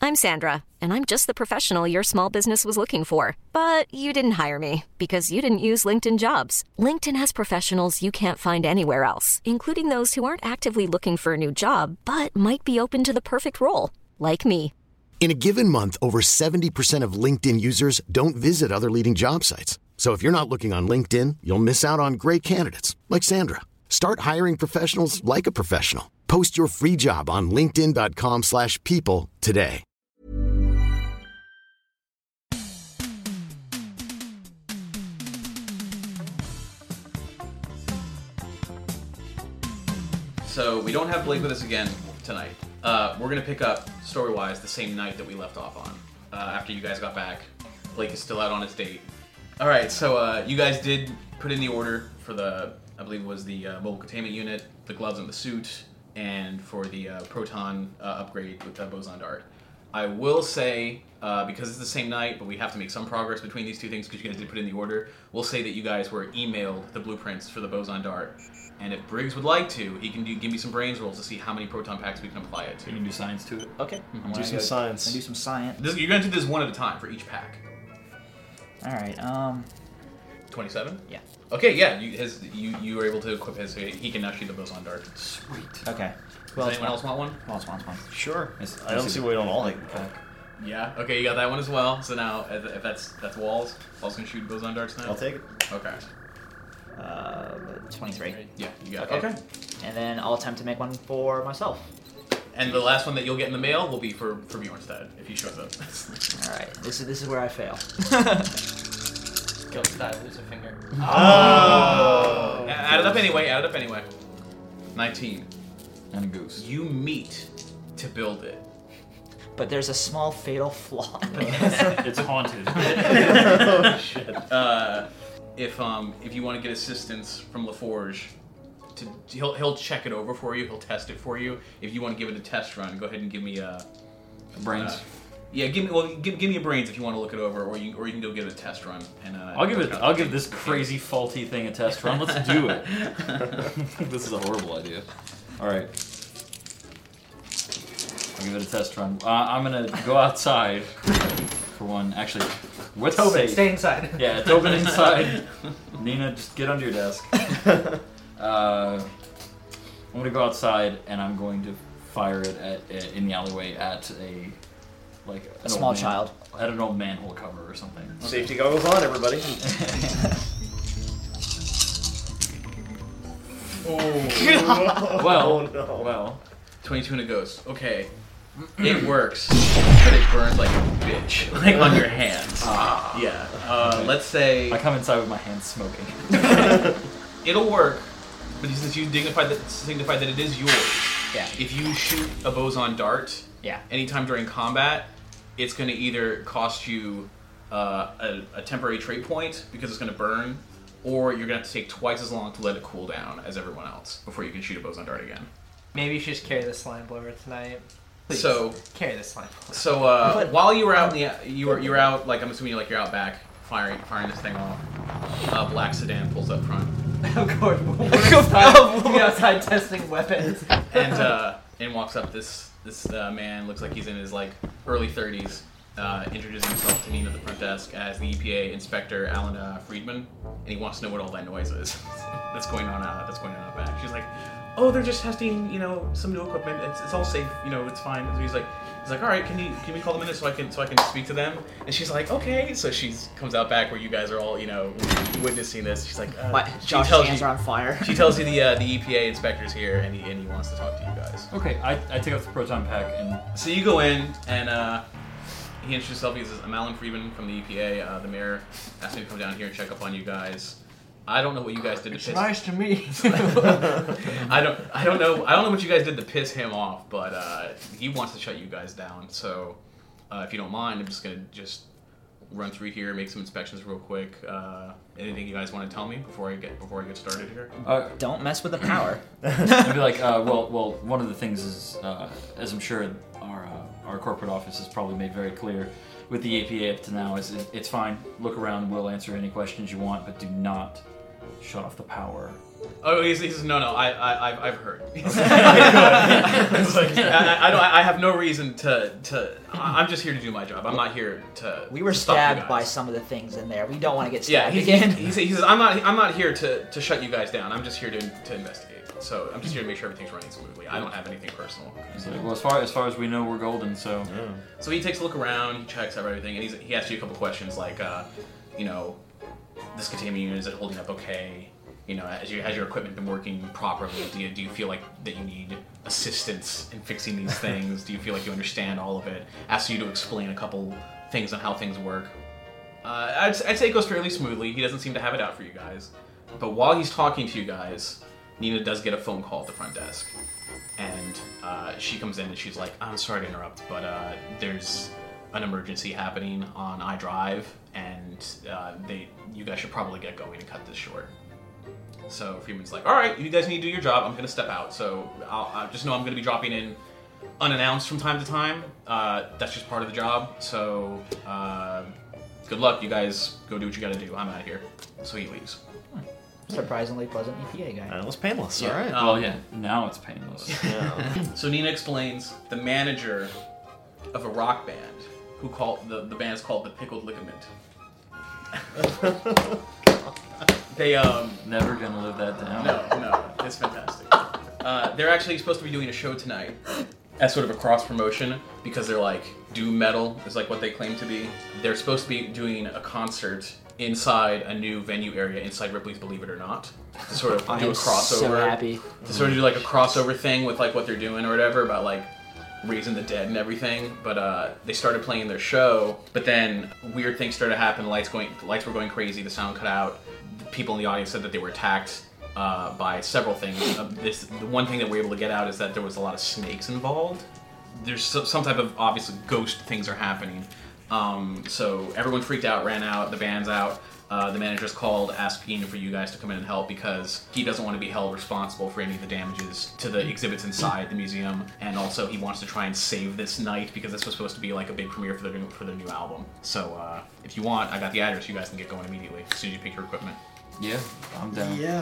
I'm Sandra, and I'm just the professional your small business was looking for. But you didn't hire me because you didn't use LinkedIn Jobs. LinkedIn has professionals you can't find anywhere else, including those who aren't actively looking for a new job, but might be open to the perfect role, like me. In a given month, over 70% of LinkedIn users don't visit other leading job sites. So if you're not looking on LinkedIn, you'll miss out on great candidates like Sandra. Start hiring professionals like a professional. Post your free job on linkedin.com/people today. So we don't have Blake with us again tonight. We're going to pick up, story-wise, the same night that we left off on. After you guys got back. Blake is still out on his date. Alright, so you guys did put in the order for the, I believe it was the mobile containment unit, the gloves and the suit, and for the proton upgrade with the boson dart. I will say, because it's the same night, but we have to make some progress between these two things because you guys did put in the order, we'll say that you guys were emailed the blueprints for the boson dart. And if Briggs would like to, he can give me some brains rolls to see how many proton packs we can apply it to. You can do science to it. Okay. Do some science. And do some science. You're going to do this one at a time for each pack. All right. 27? Yeah. Okay, yeah. You were able to equip his. So he can now shoot the boson dart. Sweet. Okay. Does anyone else want one? Who else wants one? Sure. I don't see why we don't all take the pack. Yeah. Okay, you got that one as well. So now, if that's Walls can shoot boson darts now. I'll take it. Okay. 23. Yeah, you got it. Okay. And then I'll attempt to make one for myself. And the last one that you'll get in the mail will be for Bjornstad if he shows up. All right. This is where I fail. Go style, lose a finger. Oh! Add it up anyway. 19. And a goose. You meet to build it. But there's a small fatal flaw. It's haunted. Oh shit. If you want to get assistance from LaForge, he'll check it over for you. He'll test it for you. If you want to give it a test run, go ahead and give me a brains. Give me a brains if you want to look it over, or you can go give it a test run. And I'll give this crazy faulty thing a test run. Let's do it. This is a horrible idea. All right. I'll give it a test run. I'm gonna go outside for one. Actually, what's Tobin, safe? stay inside. Yeah, Tobin inside. Nina, just get under your desk. I'm gonna go outside and I'm going to fire it in the alleyway at a small child. At an old manhole cover or something. Safety goggles on, everybody. Well. 22 and a ghost. Okay. It works, but it burns like a bitch, like on your hands. Yeah. Let's say I come inside with my hands smoking. It'll work, but since you signify that it is yours. Yeah. If you shoot a boson dart, anytime during combat, it's going to either cost you a temporary trait point because it's going to burn, or you're going to have to take twice as long to let it cool down as everyone else before you can shoot a boson dart again. Maybe you should just carry the slime blower tonight. Please, so carry the slime blower. So while you were out you're out, like, I'm assuming you're out back firing this thing off. Black sedan pulls up front. Of course, we're outside testing weapons. And walks up this man, looks like he's in his early 30s. Introduces himself to Nina at the front desk as the EPA Inspector Alan Friedman, and he wants to know what all that noise is that's going on out back. She's like, "Oh, they're just testing, some new equipment. It's all safe, it's fine." And he's like, "All right, can we call them in so I can speak to them?" And she's like, "Okay." So she comes out back where you guys are all, witnessing this. She's like, Josh's hands are on fire. She tells you the EPA inspector's here, and he wants to talk to you guys. Okay, I take out the proton pack and so you go in and. He introduced himself. He says, "I'm Alan Friedman from the EPA. The mayor asked me to come down here and check up on you guys. I don't know what you guys did to piss. It's nice to meet. I don't know what you guys did to piss him off, but he wants to shut you guys down. So, if you don't mind, I'm just gonna run through here, make some inspections real quick. Anything you guys want to tell me before I get started here? Don't mess with the power. I'd be like, well, one of the things is, as I'm sure our corporate office has probably made very clear with the EPA up to now, is it's fine. Look around. We'll answer any questions you want, but do not shut off the power Oh, he says, no, I've heard. I have no reason to. I'm just here to do my job. I'm not here to. We were stop you stabbed guys. by some of the things in there. We don't want to get Yeah, stabbed he again. says, I'm not here to shut you guys down. I'm just here to investigate. So I'm just here to make sure everything's running smoothly. I don't have anything personal. He's like, well, as far as we know, we're golden. So So he takes a look around, he checks out everything, and he asks you a couple questions like, this containment unit, is it holding up okay? Has your equipment been working properly? Do you feel like that you need assistance in fixing these things? Do you feel like you understand all of it? Asks you to explain a couple things on how things work. I'd say it goes fairly smoothly. He doesn't seem to have it out for you guys. But while he's talking to you guys, Nina does get a phone call at the front desk. And she comes in and she's like, I'm sorry to interrupt, but there's an emergency happening on iDrive, and you guys should probably get going and cut this short. So Freeman's like, all right, you guys need to do your job. I'm going to step out. So I'll just know I'm going to be dropping in unannounced from time to time. That's just part of the job. So good luck. You guys go do what you got to do. I'm out of here. So he leaves. Surprisingly pleasant EPA guy. And it was painless. Yeah. All right. well, yeah. Now it's painless. Yeah. So Nina explains the manager of a rock band who the band's called the Pickled Ligament. They Never gonna live that down. No, it's fantastic. They're actually supposed to be doing a show tonight as sort of a cross promotion because they're like doom metal is like what they claim to be. They're supposed to be doing a concert inside a new venue area inside Ripley's Believe It or Not to sort of do a crossover. So happy. To sort of do like a crossover thing with like what they're doing or whatever about like raising the dead and everything. But they started playing their show, but then weird things started to happen. Lights were going crazy. The sound cut out. People in the audience said that they were attacked by several things. The one thing that we're able to get out is that there was a lot of snakes involved. There's some type of obviously ghost things are happening. So everyone freaked out, ran out. The band's out. The manager's called, asking for you guys to come in and help because he doesn't want to be held responsible for any of the damages to the exhibits inside the museum, and also he wants to try and save this night because this was supposed to be like a big premiere for their new album. So if you want, I got the address. You guys can get going immediately as soon as you pick your equipment. Yeah, I'm down. Yeah.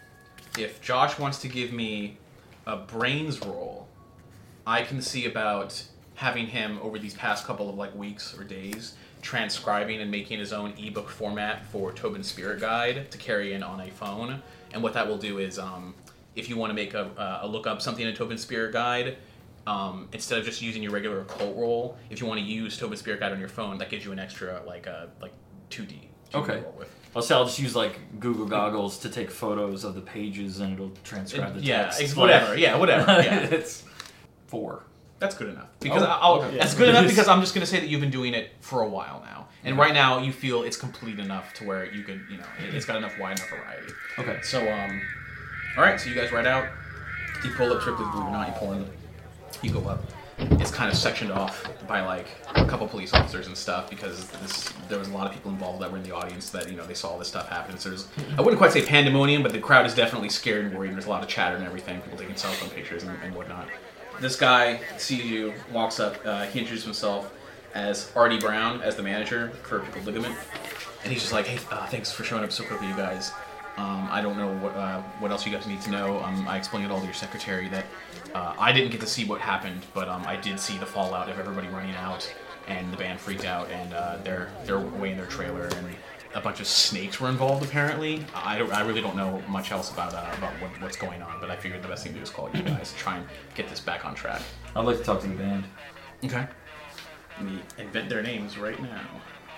If Josh wants to give me a brains roll, I can see about having him over these past couple of like weeks or days transcribing and making his own ebook format for Tobin's Spirit Guide to carry in on a phone. And what that will do is, if you want to make a look up something in Tobin's Spirit Guide, instead of just using your regular occult roll, if you want to use Tobin's Spirit Guide on your phone, that gives you an extra like 2D. Okay. Roll with. I'll just use like Google Goggles to take photos of the pages and it'll transcribe the text. Whatever. Yeah, whatever. Yeah. It's 4. That's good enough. Because okay. That's good enough because I'm just going to say that you've been doing it for a while now. And right now you feel it's complete enough to where you could, it's got enough wide enough variety. Okay. So, alright, so you guys ride out. You pull up Ripley's Believe It or Not, you pull in, you go up. It's kind of sectioned off by like a couple police officers and stuff because there was a lot of people involved that were in the audience that, they saw all this stuff happen. So I wouldn't quite say pandemonium, but the crowd is definitely scared and worried. And there's a lot of chatter and everything, people taking cell phone pictures and whatnot. This guy sees you, walks up, he introduces himself as Artie Brown, as the manager for Pickled Ligament. And he's just like, hey, thanks for showing up so quickly, you guys. I don't know what else you guys need to know. I explained it all to your secretary that I didn't get to see what happened, but I did see the fallout of everybody running out, and the band freaked out, and they're away in their trailer, and a bunch of snakes were involved apparently. I really don't know much else about what's going on, but I figured the best thing to do is call you guys to try and get this back on track. I'd like to talk to the band. Okay. Let me invent their names right now.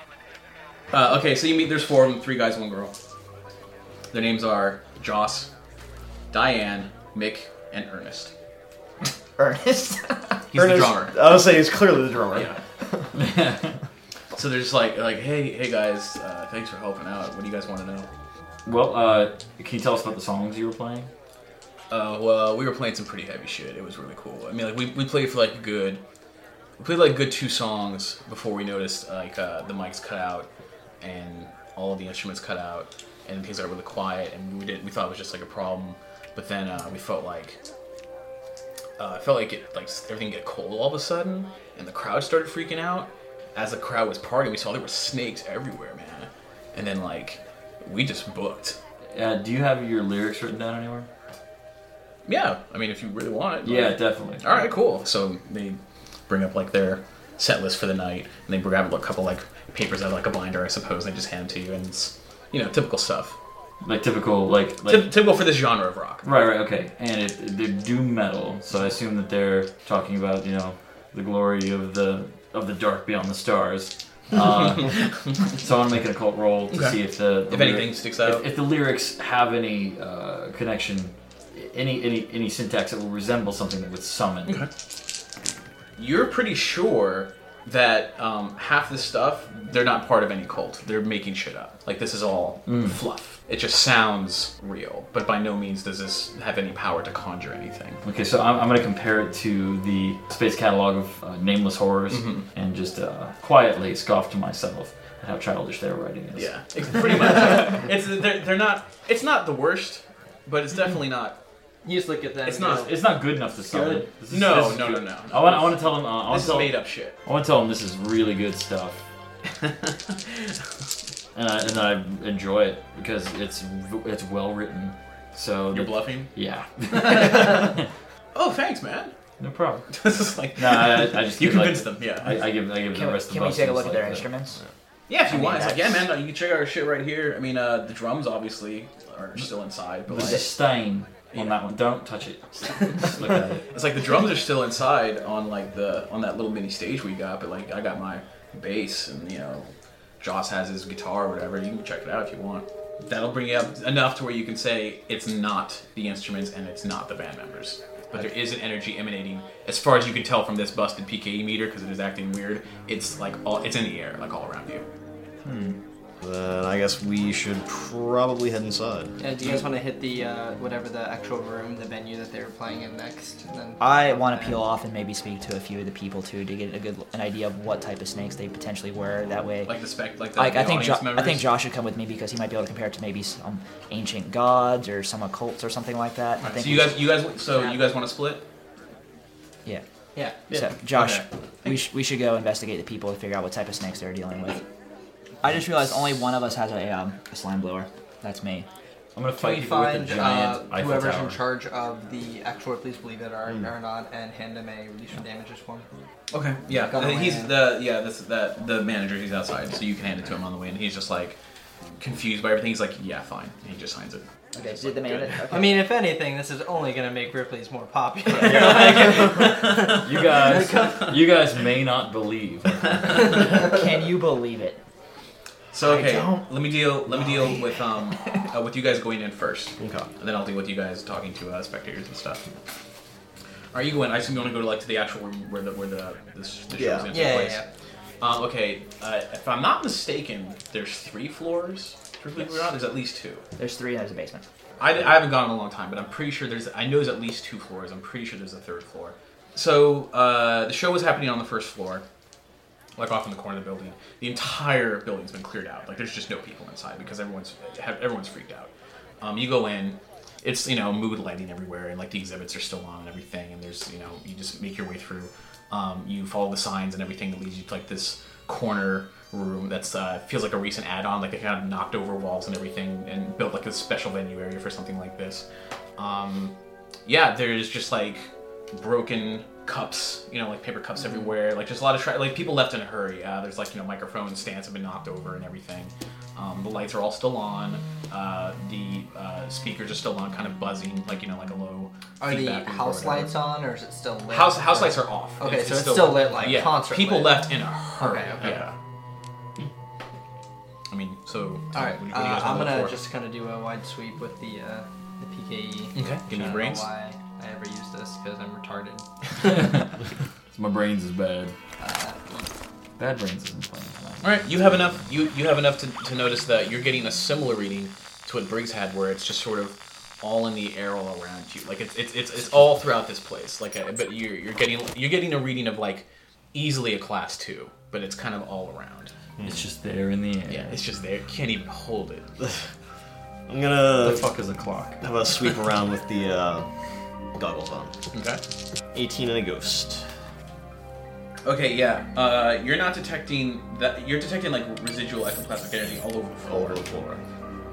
Okay, so you meet. There's 4 of them, 3 guys, 1 girl. Their names are Joss, Diane, Mick, and Ernest. Ernest? He's the drummer. I would say he's clearly the drummer. Yeah. So they're just like, hey guys, thanks for helping out. What do you guys want to know? Well, can you tell us about the songs you were playing? Well, we were playing some pretty heavy shit. It was really cool. I mean, like we played for like good 2 songs before we noticed like the mics cut out and all of the instruments cut out and things got really quiet, and we thought it was just like a problem, but then we felt like everything got cold all of a sudden, and the crowd started freaking out. As the crowd was partying, we saw there were snakes everywhere, man. And then like we just booked. Do you have your lyrics written down anywhere? Yeah, I mean, if you really want it. Yeah, definitely. All right, cool. So they bring up like their set list for the night, and they grab a couple like papers out of like a binder, I suppose. And they just hand it to you, and it's typical stuff. Like typical, like typical for this genre of rock. Right, okay. And they're doom metal, so I assume that they're talking about the glory of the dark beyond the stars. So I want to make an occult roll to see if if anything sticks out. If the lyrics have any connection, any syntax that will resemble something that would summon. Okay. You're pretty sure that half the stuff, they're not part of any cult. They're making shit up. Like, this is all fluff. It just sounds real, but by no means does this have any power to conjure anything. Okay, so I'm going to compare it to the space catalog of Nameless Horrors and just quietly scoff to myself at how childish their writing is. Yeah, pretty much. They're not. It's not the worst, but it's definitely not. You just look at them. It's not good enough to summon. No. I want to tell them. This is made up shit. I want to tell them this is really good stuff. and I enjoy it because it's well written. So you're bluffing? Yeah. Oh, thanks, man. No problem. This is like I just you convinced them. Yeah. I give the rest of the Can we take a look at their that. instruments? Yeah, if you want. It's like, yeah, man, you can check out our shit right here. I mean, the drums obviously are still inside, but There's a stain on that one. Don't touch it. Just look at it. It's like the drums are still inside on that little mini stage we got, but like I got my bass and Joss has his guitar or whatever. You can check it out if you want. That'll bring you up enough to where you can say it's not the instruments and it's not the band members. But there is an energy emanating, as far as you can tell from this busted PKE meter, because it is acting weird. It's like it's in the air, like all around you. Then I guess we should probably head inside. Do you guys want to hit the whatever the actual room, the venue that they were playing in next? And then I want to peel off and maybe speak to a few of the people too to get an idea of what type of snakes they potentially were. That way, Like the I think audience members? I think Josh should come with me because he might be able to compare it to maybe some ancient gods or some occults or something like that. I think So you guys want to split? Yeah. Yeah. So Josh, Okay. we should go investigate the people to figure out what type of snakes they're dealing with. I just realized only one of us has a slime blower. That's me. I'm gonna Can fight we people with a find giant Eiffel whoever's Tower. in charge of the actual Please Believe It or not and hand him a release from damages form? Okay, yeah. Got my He's hand. the manager. He's outside, so you can hand it to him on the way, and he's just like confused by everything. He's like, yeah, fine. And he just signs it. Okay, did the man? Okay. I mean, if anything, this is only going to make Ripley's more popular. You guys may not believe. Can you believe it? So okay, let me deal with you guys going in first. Okay. And then I'll deal with you guys talking to spectators and stuff. Are you going? I assume you want to go to the actual room where the show's Yeah. going to take Yeah, place. yeah. Okay, if I'm not mistaken, there's 3 floors. There's at least 2. There's 3 and there's a basement. I haven't gone in a long time, but I'm pretty sure I know there's at least 2 floors. I'm pretty sure there's a 3rd floor. So the show was happening on the 1st floor, like off in the corner of the building. The entire building's been cleared out. Like there's just no people inside because everyone's freaked out. You go in, it's mood lighting everywhere, and like the exhibits are still on and everything. And there's you just make your way through. You follow the signs and everything that leads you to like this corner room that's feels like a recent add-on. Like they kind of knocked over walls and everything and built like a special venue area for something like this. There's just like broken cups, like paper cups everywhere. Like just a lot of like people left in a hurry. There's like microphone stands have been knocked over and everything. The lights are all still on. The speakers are still on, kind of buzzing, like like a low. Are the feedback loop or house whatever. lights on, or is it still lit? House lights are off. Okay, so it's still lit, like concert People lit. left in a hurry. Okay. Yeah. I mean, so. All right, what do you guys I'm wanna gonna look for? just kind of do a wide sweep with the PKE. Okay. Give me I don't brains. know why I ever use this because I'm retarded. My brains is bad. Bad brains isn't playing tonight. All right, you have enough. You have enough to notice that you're getting a similar reading to what Briggs had, where it's just sort of all in the air all around you. Like it's all throughout this place. Like, but you're getting a reading of like easily a class 2, but it's kind of all around. It's just there in the air. Yeah, it's just there. You can't even hold it. I'm gonna The fuck is a clock? have a sweep around with the goggles on. Okay. 18 and a ghost. Okay, yeah. You're not detecting that. You're detecting like residual ectoplasmic energy all over the floor. Over the floor.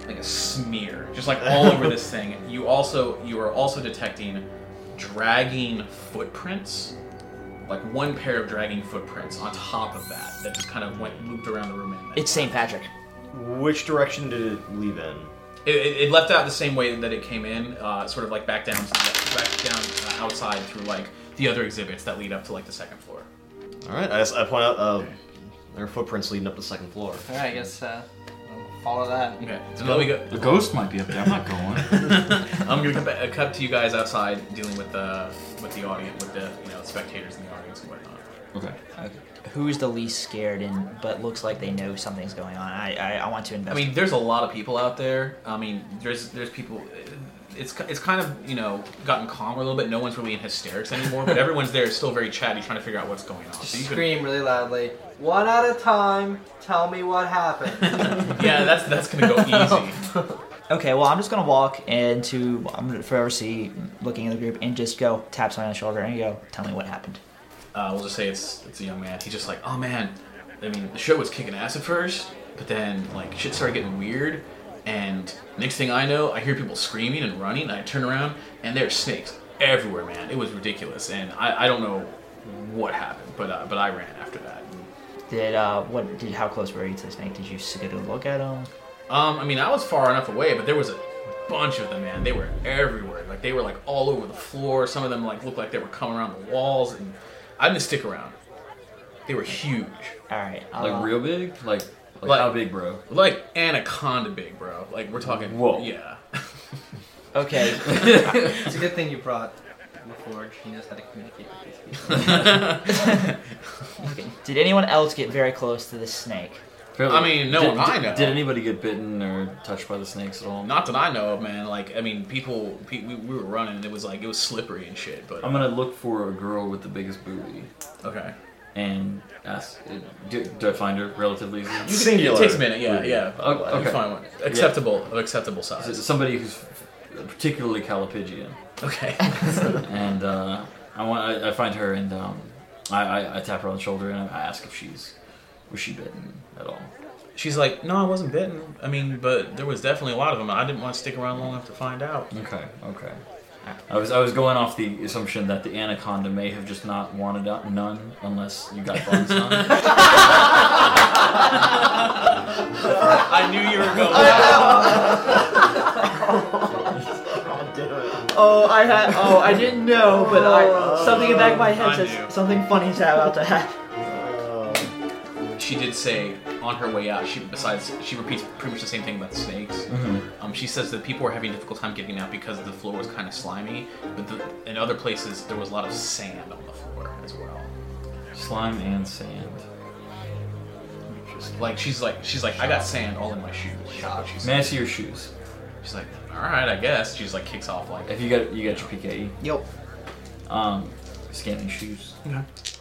like a smear, just like all over this thing. You are also detecting dragging footprints, like one pair of dragging footprints on top of that just kind of looped around the room. It's St. Patrick. Which direction did it leave in? It left out the same way that it came in, sort of like back down outside through like the other exhibits that lead up to like the second floor. All right, I point out there are footprints leading up to the second floor. All right, I guess we'll follow that. Okay, so now we go. The ghost might be up there. I'm not going. I'm gonna cut to you guys outside dealing with the audience, with the spectators in the audience and whatnot. Okay. Who's the least scared but looks like they know something's going on? I want to investigate. I mean, there's a lot of people out there. I mean, there's people. It's kind of gotten calmer a little bit. No one's really in hysterics anymore, but everyone's there still very chatty, trying to figure out what's going on. So you Scream really loudly. One at a time. Tell me what happened. Yeah, that's gonna go easy. Okay, well, I'm just gonna walk into. I'm gonna forever see, looking at the group, and just go tap someone on the shoulder and go, "Tell me what happened." We'll just say it's a young man. He's just like, oh man, I mean, the show was kicking ass at first, but then like shit started getting weird, and next thing I know, I hear people screaming and running, and I turn around, and there's snakes everywhere, man. It was ridiculous, and I don't know what happened, but I ran after that. How close were you to the snake? Did you get a look at him? I mean, I was far enough away, but there was a bunch of them, man. They were everywhere. Like they were like all over the floor. Some of them like looked like they were coming around the walls, and I didn't stick around. They were huge. All right. Like real big? Like how big, bro? Like anaconda big, bro. Like we're talking. Whoa. Yeah. Okay. It's a good thing you brought LaForge. He knows how to communicate with these people. Okay. Did anyone else get very close to the snake? I mean, no one I know. Did anybody get bitten or touched by the snakes at all? Not that I know of, man. Like, I mean, we were running, and it was slippery and shit. But I'm gonna look for a girl with the biggest booty okay. And ask, do I find her relatively easy? Singular. It takes a minute, yeah. Okay. You find one acceptable size. Is it somebody who's particularly Calipigian? Okay. And I find her, and I tap her on the shoulder and I ask if was she bitten at all? She's like, no, I wasn't bitten. I mean, but there was definitely a lot of them. I didn't want to stick around long enough to find out. Okay. I was going off the assumption that the anaconda may have just not wanted none unless you got buns on. I knew you were going. I didn't know, but something in the back of my head I says knew. something funny's about to happen. She did say on her way out, she repeats pretty much the same thing about the snakes. Mm-hmm. She says that people were having a difficult time getting out because the floor was kind of slimy, but in other places there was a lot of sand on the floor as well. Slime and sand. Like she's like I got sand all in my shoes. May I see your shoes? She's like, all right, I guess. She's like kicks off like. If you got your PKE. Yep. Scanning shoes. Okay.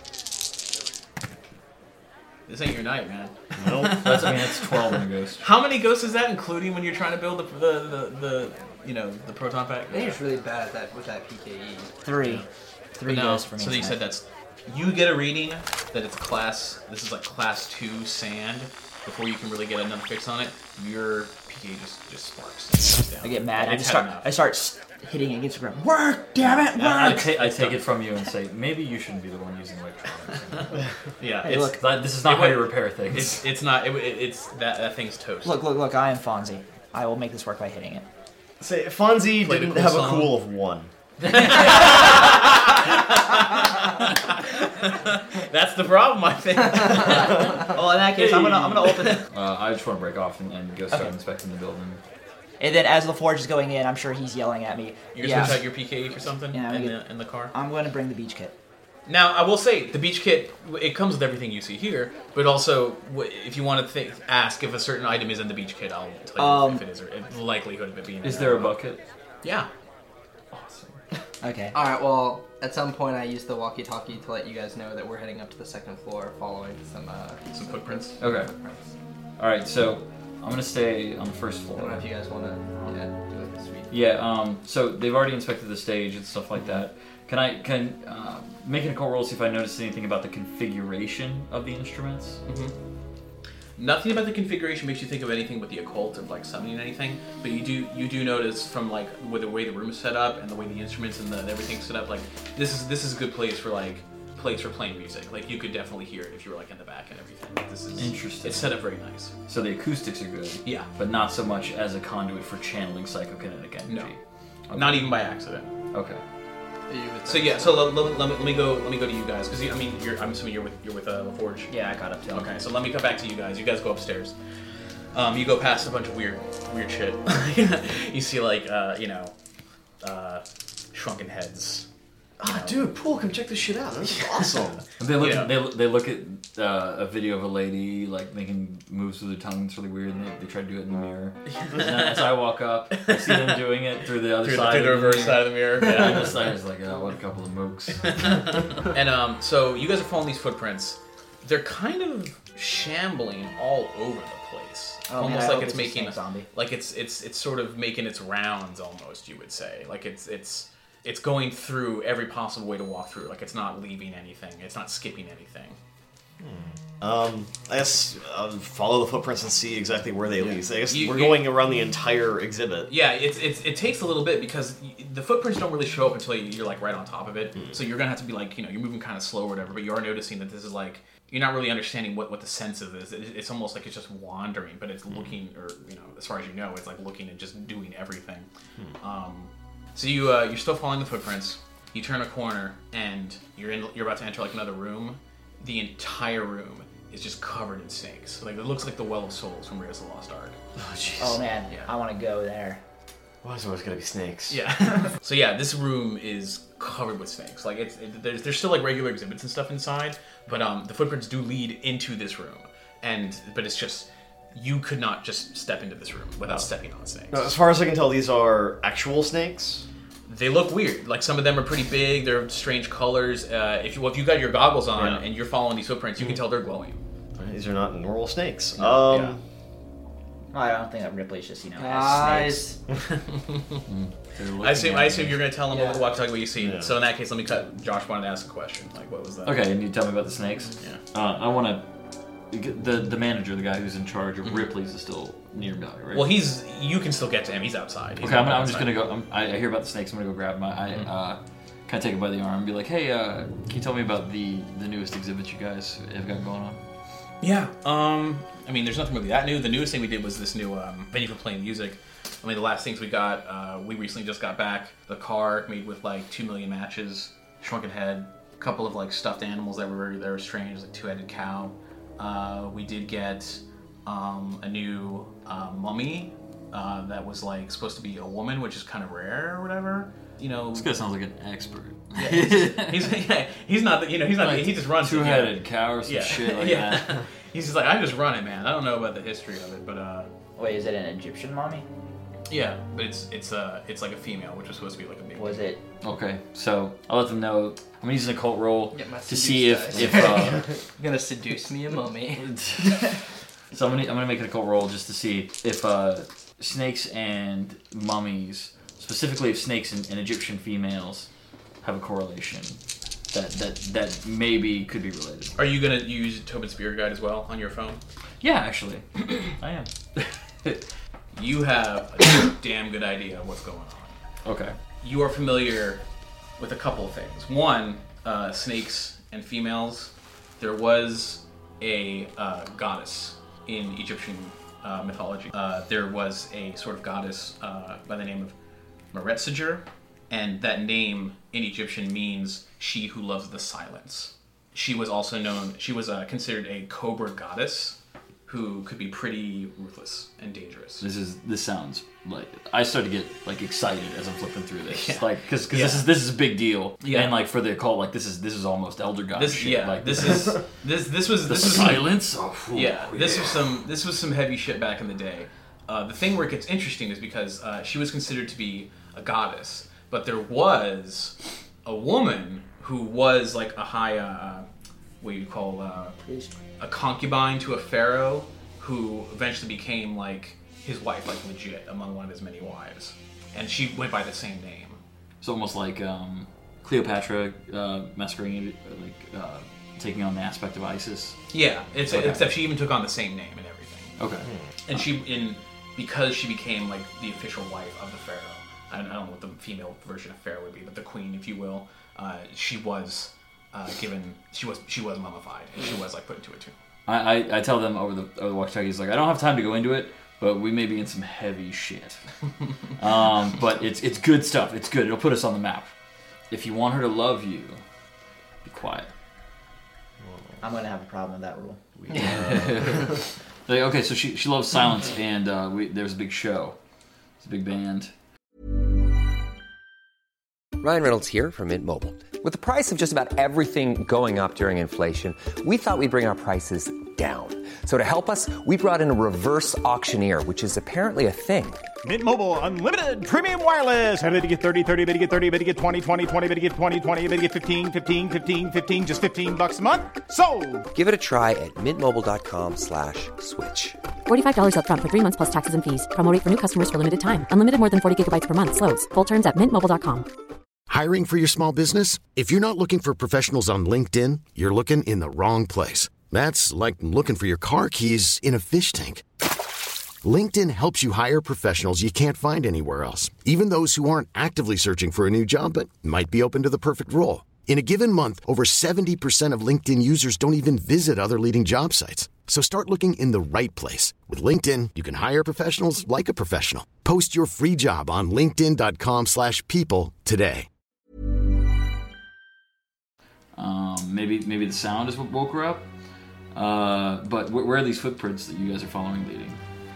This ain't your night, man. Nope. That's 12 in a ghost. How many ghosts is that, including when you're trying to build the proton pack? I think it's really bad with that PKE. Three No, ghosts for me. so you said you get a reading that it's this is like class 2 sand before you can really get another fix on it. Your PKE just sparks. I get mad. It's I start hitting it against the ground. Work, damn it, work! I take it from you and say, maybe you shouldn't be the one using electronics. Yeah, Hey, look. This is not how you repair things. It's not. It's that thing's toast. Look, I am Fonzie. I will make this work by hitting it. Say, Fonzie Played a didn't cool have song. a cool of 1. That's the problem, I think. Well, in that case, I'm gonna open it. I just want to break off and go start inspecting the building. And then as LaForge is going in, I'm sure he's yelling at me. You're gonna switch out your PKE for something Yeah, in the car. I'm going to bring the beach kit. Now, I will say, the beach kit, it comes with everything you see here, but also, if you want to ask if a certain item is in the beach kit, I'll tell you if it is, or the likelihood of it being in Is there a bucket? Yeah. Awesome. Okay. Alright, well, at some point I used the walkie-talkie to let you guys know that we're heading up to the second floor following some footprints. Okay. Alright, so I'm going to stay on the first I don't know floor. if you guys want to do it this week. Yeah, so they've already inspected the stage and stuff like that. Can I make an occult roll, see if I notice anything about the configuration of the instruments? Nothing about the configuration makes you think of anything but the occult or like summoning anything, but you do notice from like with the way the room is set up and the way the instruments and everything's set up, like this is a good place for playing music. Like you could definitely hear it if you were like in the back and everything. This is interesting. It's set up very nice. So the acoustics are good. Yeah. But not so much as a conduit for channeling psychokinetic energy. No. Okay. Not even by accident. Okay. So yeah, so let me go to you guys because I'm assuming you're with LaForge. Yeah, I caught up to him. Okay, so let me come back to you guys. You guys go upstairs. You go past a bunch of weird shit. You see like shrunken heads. Dude, Pool, come check this shit out. This is awesome. They look. Yeah. They look at a video of a lady like making moves with her tongue. It's really weird, and they try to do it in the mirror. And so I walk up, I see them doing it through the other side. Through the reverse side of the mirror. Yeah, Yeah. on the side is like, oh, what a couple of mooks. And so you guys are following these footprints. They're kind of shambling all over the place. Oh, man, Almost I like hope it's it's a making snake zombie. like it's sort of making its rounds almost. You would say like it's going through every possible way to walk through. Like it's not leaving anything. It's not skipping anything. I guess follow the footprints and see exactly where they lead. I guess You- we're you- going around the entire exhibit. Yeah, it takes a little bit because the footprints don't really show up until you're like right on top of it. So you're gonna have to be like you're moving kind of slow or whatever. But you are noticing that this is like you're not really understanding what the sense of this. It's almost like it's just wandering, but it's looking or as far as you know, it's like looking and just doing everything. So you're still following the footprints. You turn a corner and you're about to enter like another room. The entire room is just covered in snakes. Like it looks like the Well of Souls from Raiders of the Lost Ark. Oh, jeez. Oh man, Yeah. I want to go there. Why is there always gonna be snakes? Yeah. So yeah, this room is covered with snakes. Like there's still like regular exhibits and stuff inside, but the footprints do lead into this room, but it's just you could not just step into this room without stepping on snakes. Now, as far as I can tell, these are actual snakes. They look weird. Like some of them are pretty big. They're strange colors. If you got your goggles on and you're following these footprints, you can tell they're glowing. These are not normal snakes. Yeah. I don't think that Ripley's just has Guys. snakes. I assume you're gonna tell them over the walkie-talkie what you see. Yeah. So in that case, let me cut. Josh wanted to ask a question. Like, what was that? Okay, and you tell me about the snakes. Yeah. I want to. The manager, the guy who's in charge of Ripley's, is still nearby, right? Well, you can still get to him. He's outside. He's Okay, I'm outside. just gonna go. I hear about the snakes. I'm gonna go grab him. I kind of take him by the arm and be like, "Hey, can you tell me about the newest exhibit you guys have got going on?" Yeah. I mean, there's nothing really that new. The newest thing we did was this new venue for playing music. I mean, the last things we got, we recently just got back the car made with like 2 million matches, shrunken head, a couple of like stuffed animals that were strange, like 2-headed cow. We did get a new mummy that was like supposed to be a woman, which is kind of rare or whatever. This guy sounds like an expert. He's not. He's not. He just runs. Two-headed cow or some shit like that. He's just like, I just run it, man. I don't know about the history of it, but Wait, is it an Egyptian mommy? yeah, but it's like a female, which was supposed to be like a big. Was it? Okay, so I'll let them know. I'm gonna use an occult roll Get my to see seduce if You're gonna seduce me a mummy. so I'm gonna make an occult roll just to see if snakes and mummies, specifically if snakes and Egyptian females, have a correlation that maybe could be related. Are you gonna use Tobin Spirit Guide as well on your phone? Yeah, actually, I am. You have a damn good idea of what's going on. Okay. You are familiar with a couple of things. One, snakes and females. There was a goddess in Egyptian mythology. There was a sort of goddess by the name of Meretseger, and that name in Egyptian means she who loves the silence. She was also known, she was considered a cobra goddess who could be pretty ruthless and dangerous. This sounds like I start to get like excited as I'm flipping through this, Yeah. like because Yeah. this is a big deal, Yeah. and like for the occult, like this is almost elder god This, shit. yeah, like this was the some- silence. Oh, phew, Yeah, this was some heavy shit back in the day. The thing where it gets interesting is because she was considered to be a goddess, but there was a woman who was like a high, what you call a concubine to a pharaoh, who eventually became like his wife, like legit, among one of his many wives, and she went by the same name. It's almost like Cleopatra masquerading, like taking on the aspect of Isis. Yeah, Okay. except she even took on the same name and Okay. And because she became like the official wife of the pharaoh. I don't know what the female version of pharaoh would be, but the queen, if you will, she was mummified, and she was like put into a tomb. I tell them over the walkie-talkies, like, I don't have time to go into it, but we may be in some heavy shit. But it's good stuff. It's good. It'll put us on the map. If you want her to love you, be quiet. I'm going to have a problem with that rule. Okay, so she loves silence, and there's a big show. It's a big band. Ryan Reynolds here from Mint Mobile. With the price of just about everything going up during inflation, we thought we'd bring our prices down. So to help us, we brought in a reverse auctioneer, which is apparently a thing. Mint Mobile Unlimited Premium Wireless. How to get 30, 30, bit to get 30, bit to get 20, 20, 20, bit to get 20, 20, bit to get 15, 15, 15, 15, just $15 a month? Sold! Give it a try at mintmobile.com/switch. $45 up front for 3 months plus taxes and fees. Promo rate for new customers for limited time. Unlimited more than 40 gigabytes per month. Slows full terms at mintmobile.com. Hiring for your small business? If you're not looking for professionals on LinkedIn, you're looking in the wrong place. That's like looking for your car keys in a fish tank. LinkedIn helps you hire professionals you can't find anywhere else, even those who aren't actively searching for a new job but might be open to the perfect role. In a given month, over 70% of LinkedIn users don't even visit other leading job sites. So start looking in the right place. With LinkedIn, you can hire professionals like a professional. Post your free job on linkedin.com/people today. Maybe the sound is what woke her up. But where are these footprints that you guys are following leading?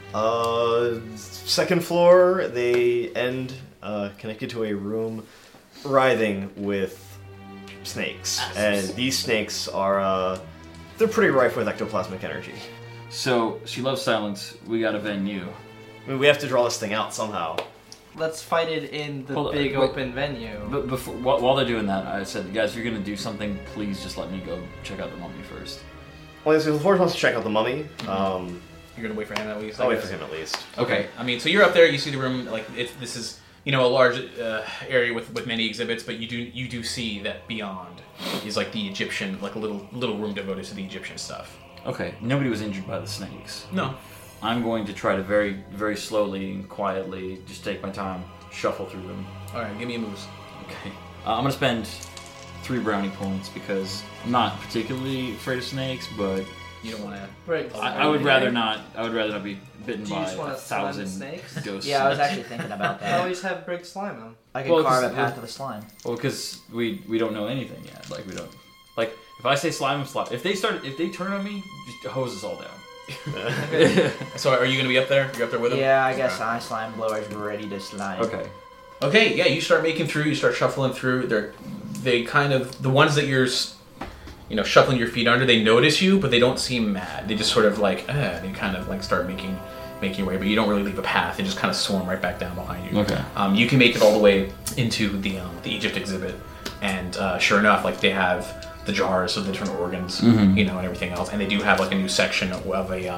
Second floor, they end connected to a room writhing with snakes. And these snakes are, they're pretty rife with ectoplasmic energy. So, she loves silence. We got a venue. I mean, we have to draw this thing out somehow. Let's fight it in the open venue. But before, while they're doing that, I said, guys, if you're going to do something, please just let me go check out the mummy first. Well, so LaForge wants to check out the mummy. You're going to wait for him at least? I'll wait for him at least. Okay. I mean, so you're up there, you see the room, like, this is, a large area with many exhibits, but you do see that beyond is, like, the Egyptian, like, a little room devoted to the Egyptian stuff. Okay. Nobody was injured by the snakes. No. I'm going to try to very, very slowly and quietly just take my time, shuffle through them. Alright, give me a moves. Okay. I'm going to spend 3 brownie points because I'm not particularly afraid of snakes, but you don't want to. Right. I would rather not. I would rather not be bitten Do you by just want to slime 1,000 snakes? ghost Yeah, I was snakes. actually thinking about I that. always have Brig slime them. I could carve a path well, of the slime. Well, because we don't know anything yet. Like we don't. Like if I say slime, if they turn on me, just hose us all down. So are you going to be up there? You're up there with them? Yeah, I guess I slime blower's ready to slime. Okay, yeah, you start making through, you start shuffling through. They kind of, the ones that you're, shuffling your feet under, they notice you, but they don't seem mad. They just sort of like, they kind of like start making your way, but you don't really leave a path. They just kind of swarm right back down behind you. Okay. You can make it all the way into the Egypt exhibit, and sure enough, like they have the jars of the different organs, and everything else, and they do have like a new section of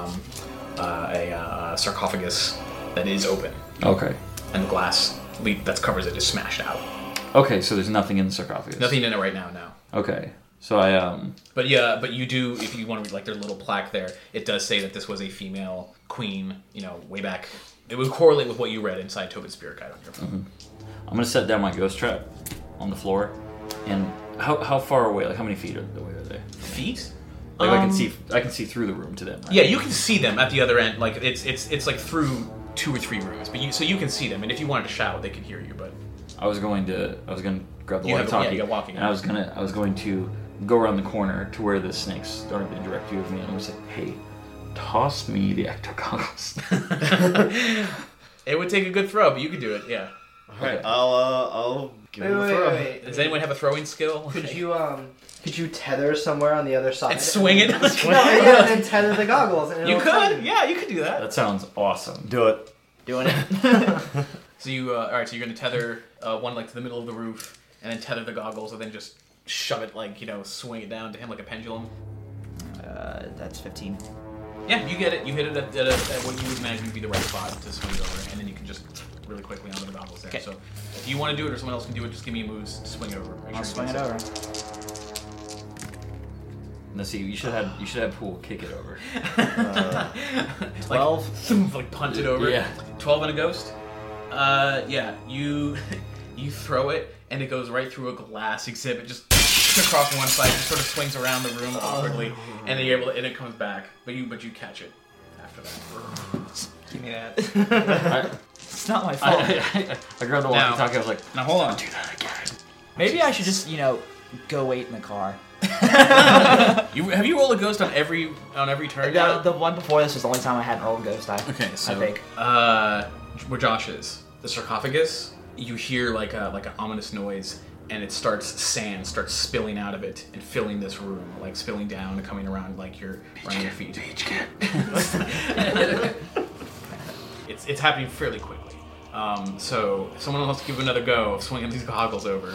a sarcophagus that is open. Okay. And the glass that covers it is smashed out. Okay, so there's nothing in the sarcophagus. Nothing in it right now. No. Okay, so I But yeah, but you do, if you want to read like their little plaque there, it does say that this was a female queen. Way back. It would correlate with what you read inside Tobit's Spirit Guide on your phone. I'm gonna set down my ghost trap on the floor, and how far away? Like how many feet away are they? Feet? Like I can see through the room to them. Right? Yeah, you can see them at the other end. Like it's like through 2 or 3 rooms, but you can see them. And if you wanted to shout, they could hear you. But I was gonna grab the walkie-talkie. You got walking. And I was going to go around the corner to where the snakes started in direct view of me, and I was like, "Hey, toss me the ectogoggles." It would take a good throw, but you could do it. Yeah. All right. I'll give it a throw. Wait. Does anyone have a throwing skill? Could you tether somewhere on the other side and swing it? and then tether the goggles. And you could, yeah, you could do that. That sounds awesome. Do it. Doing it. So you, all right. So you're gonna tether one like to the middle of the roof, and then tether the goggles, and then just shove it like swing it down to him like a pendulum. That's 15. Yeah, you get it. You hit it at what you would imagine would be the right spot to swing it over, and then you can just really quickly onto the goggles there. Okay. So if you want to do it or someone else can do it, just give me moves to swing it over. I'll swing it over. Nasiib, you should have Pool kick it over. 12? Like punch it over? Yeah. 12 and a ghost? Yeah, you throw it, and it goes right through a glass exhibit, just across one side, just sort of swings around the room awkwardly, and then you're able to, and it comes back, but you catch it after that. Give me that. It's not my fault. I grabbed the walkie-talkie, I was like, now hold on. do that again. Maybe I should just, go wait in the car. Have you rolled a ghost on every turn? The one before this was the only time I hadn't rolled a ghost die. Okay, so I think. Where Josh is, the sarcophagus, you hear like an ominous noise, and sand starts spilling out of it and filling this room, like spilling down and coming around like you're running your feet. It's happening fairly quickly. So if someone wants to give another go of swinging these goggles over.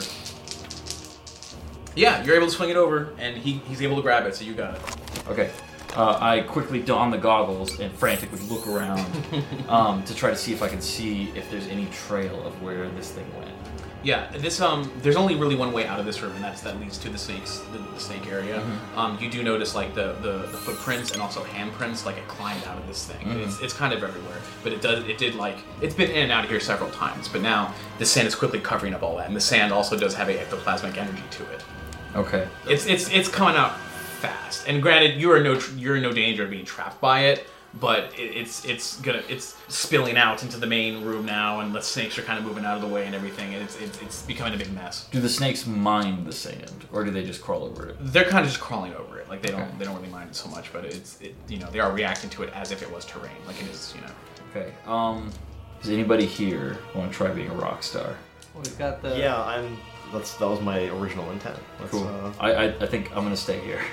Yeah, you're able to swing it over, and he's able to grab it, so you got it. Okay. I quickly don the goggles and frantically look around to try to see if I can see if there's any trail of where this thing went. Yeah, this there's only really one way out of this room, and that leads to the snake area. Mm-hmm. You do notice like the footprints and also handprints, like it climbed out of this thing. Mm-hmm. It's kind of everywhere, but it's been in and out of here several times. But now the sand is quickly covering up all that, and the sand also does have a ectoplasmic energy to it. Okay. It's coming out fast, and granted, you're in no danger of being trapped by it. But it's spilling out into the main room now, and the snakes are kind of moving out of the way and everything, and it's becoming a big mess. Do the snakes mind the sand, or do they just crawl over it? They're kind of just crawling over it, like they don't really mind it so much, but they are reacting to it as if it was terrain, like it is, Okay. Does anybody here want to try being a rock star? We've got the. Yeah, that was my original intent. Cool. I think I'm gonna stay here.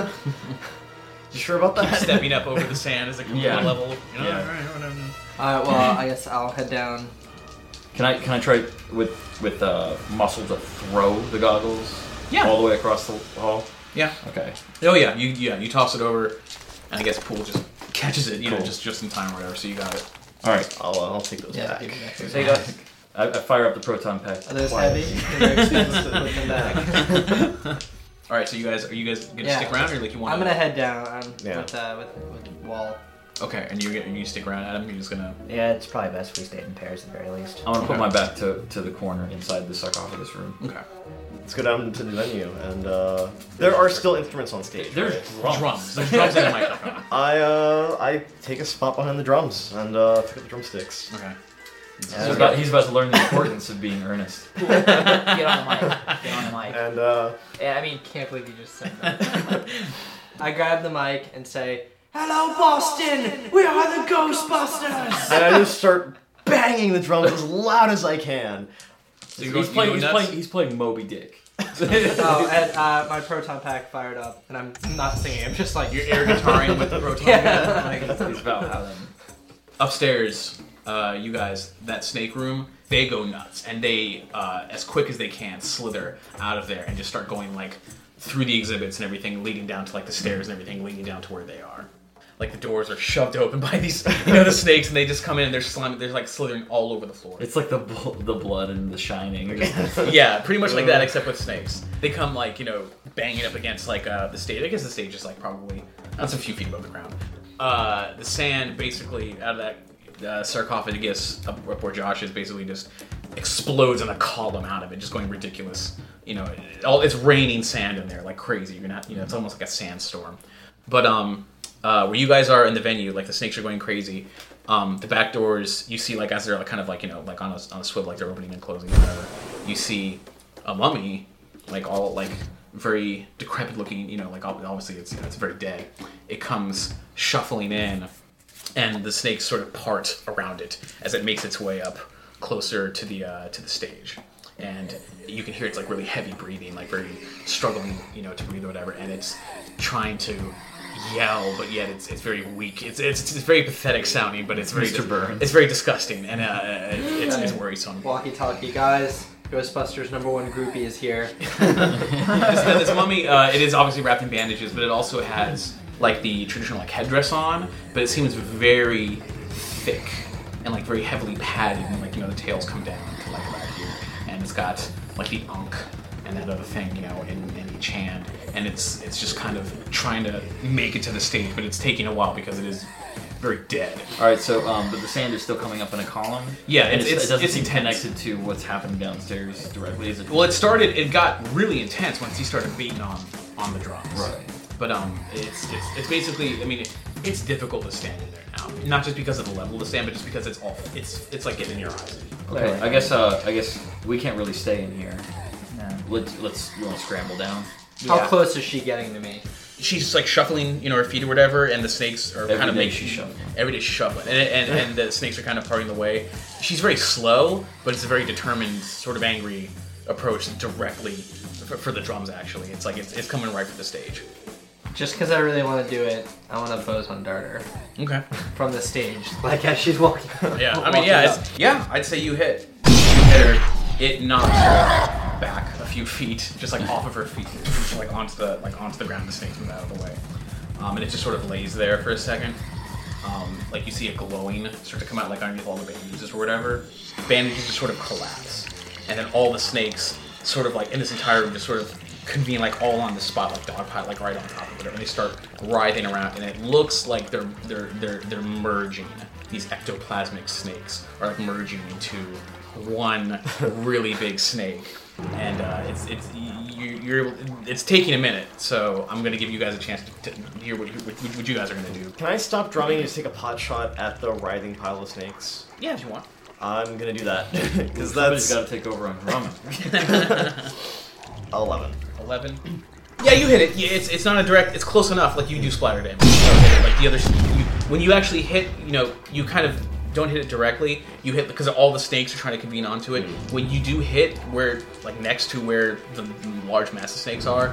You sure about that? Keep stepping up over the sand as it comes to the level. Yeah. Alright, well, I guess I'll head down. Can I try with muscle to throw the goggles? Yeah. All the way across the hall. Yeah. Okay. Oh yeah. You toss it over, and I guess Pool just catches it. Cool. just in time or whatever. So you got it. All right. I'll take those back. There you go. I fire up the proton pack. Are those heavy? They're expensive to put them back. All right. So are you guys gonna stick around, or like you want? I'm gonna head down with Wall. Okay, and you stick around, Adam. You're just gonna. Yeah, it's probably best if we stay in pairs at the very least. I'm gonna put my back to the corner inside the sarcophagus room. Okay. Let's go down to the venue, and there are still instruments on stage. There's right? Drums. There's drums in the microphone. I take a spot behind the drums and pick up the drumsticks. Okay. He's about to learn the importance of being earnest. Get on the mic. And Yeah, I mean, Can't believe you just said that. I grab the mic and say, "Hello, Boston! We are the Ghostbusters!" and I just start banging the drums as loud as I can. So He's playing Moby Dick. And my proton pack fired up, and I'm not singing. I'm just like You're air guitaring with the proton. He's Valhalla. Upstairs, you guys, that snake room, they go nuts, and they, as quick as they can, slither out of there and just start going like through the exhibits and everything, leading down to like the stairs and everything, leading down to where they are. Like the doors are shoved open by these, the snakes, and they just come in and they're like slithering all over the floor. It's like the blood in The Shining. Yeah, pretty much like that, except with snakes. They come like, banging up against like the stage. I guess the stage is like probably, that's a few feet above the ground. The sand basically out of that sarcophagus up where Josh is basically just explodes in a column out of it, just going ridiculous. It's raining sand in there like crazy. You're not, it's almost like a sandstorm. But where you guys are in the venue, like the snakes are going crazy. The back doors, you see like as they're like, kind of like like on a swivel, like they're opening and closing, or whatever. You see a mummy, like all like very decrepit looking. Like obviously it's very dead. It comes shuffling in, and the snakes sort of part around it as it makes its way up closer to the stage. And you can hear it's like really heavy breathing, like very struggling, to breathe or whatever. And it's trying to yell, but yet it's very weak. It's very pathetic sounding, but it's very Mr. Burns. It's very disgusting, and it's worrisome. walkie-talkie, guys. Ghostbusters #1 groupie is here. This mummy, it is obviously wrapped in bandages, but it also has like the traditional like headdress on, but it seems very thick and like very heavily padded, and like the tails come down to like about here, and it's got like the ankh and that other thing, in each hand, and it's just kind of trying to make it to the stage, but it's taking a while because it is very dead. All right, so but the sand is still coming up in a column. Yeah, and it doesn't it's seem intense. connected to what's happening downstairs directly. Is it? Well, it got really intense once he started beating on the drums. Right. But it's basically, I mean, it's difficult to stand in there now. Not just because of the level of the stand, but just because it's like getting in your eyes. Okay, I guess we can't really stay in here. No. You want to scramble down? How close is she getting to me? She's like shuffling, her feet or whatever, and the snakes are kind of making she's shuffling. Every day she's shuffling, and the snakes are kind of parting the way. She's very slow, but it's a very determined, sort of angry approach directly for the drums. Actually, it's like it's coming right for the stage. Just because I really want to do it, I want to boson dart her. Okay. From the stage, like as she's walking. Yeah, I mean, I'd say you hit. You hit her. It knocks her back a few feet, just like off of her feet, like onto the ground. The snake moves out of the way, and it just sort of lays there for a second. Like you see it glowing, start to come out like underneath all the bandages or whatever. Bandages just sort of collapse, and then all the snakes sort of like in this entire room just sort of convene like all on the spot, like dogpile, like right on top of it, and they start writhing around, and it looks like they're merging. These ectoplasmic snakes are like merging into one really big snake, and it's taking a minute. So I'm gonna give you guys a chance to hear what you guys are gonna do. Can I stop drumming and just take a pot shot at the writhing pile of snakes? Yeah, if you want. I'm gonna do that because Somebody's got to take over on drumming. 11. Yeah, you hit it. Yeah, it's not a direct. It's close enough. Like you do splatter damage. Like the other, when you actually hit, you kind of don't hit it directly. You hit because all the snakes are trying to convene onto it. When you do hit where, like next to where the large mass of snakes are,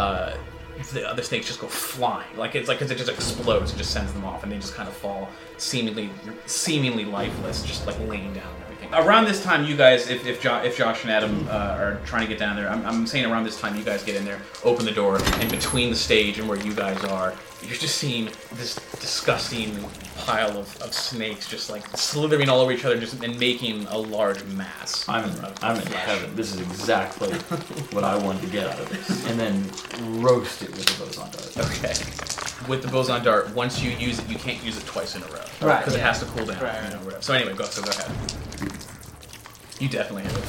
the other snakes just go flying. Like it's like because it just explodes and just sends them off, and they just kind of fall seemingly lifeless, just like laying down and everything. Around this time, you guys, if Josh and Adam are trying to get down there, I'm saying around this time you guys get in there, open the door, and between the stage and where you guys are, you're just seeing this disgusting pile of snakes just like slithering all over each other and making a large mass. I'm in heaven. This is exactly what I wanted to get out of this. And then roast it with the boson dart. Okay. With the boson dart, once you use it, you can't use it twice in a row. Right. Because it has to cool down. Right. So anyway, go ahead. You definitely hit it.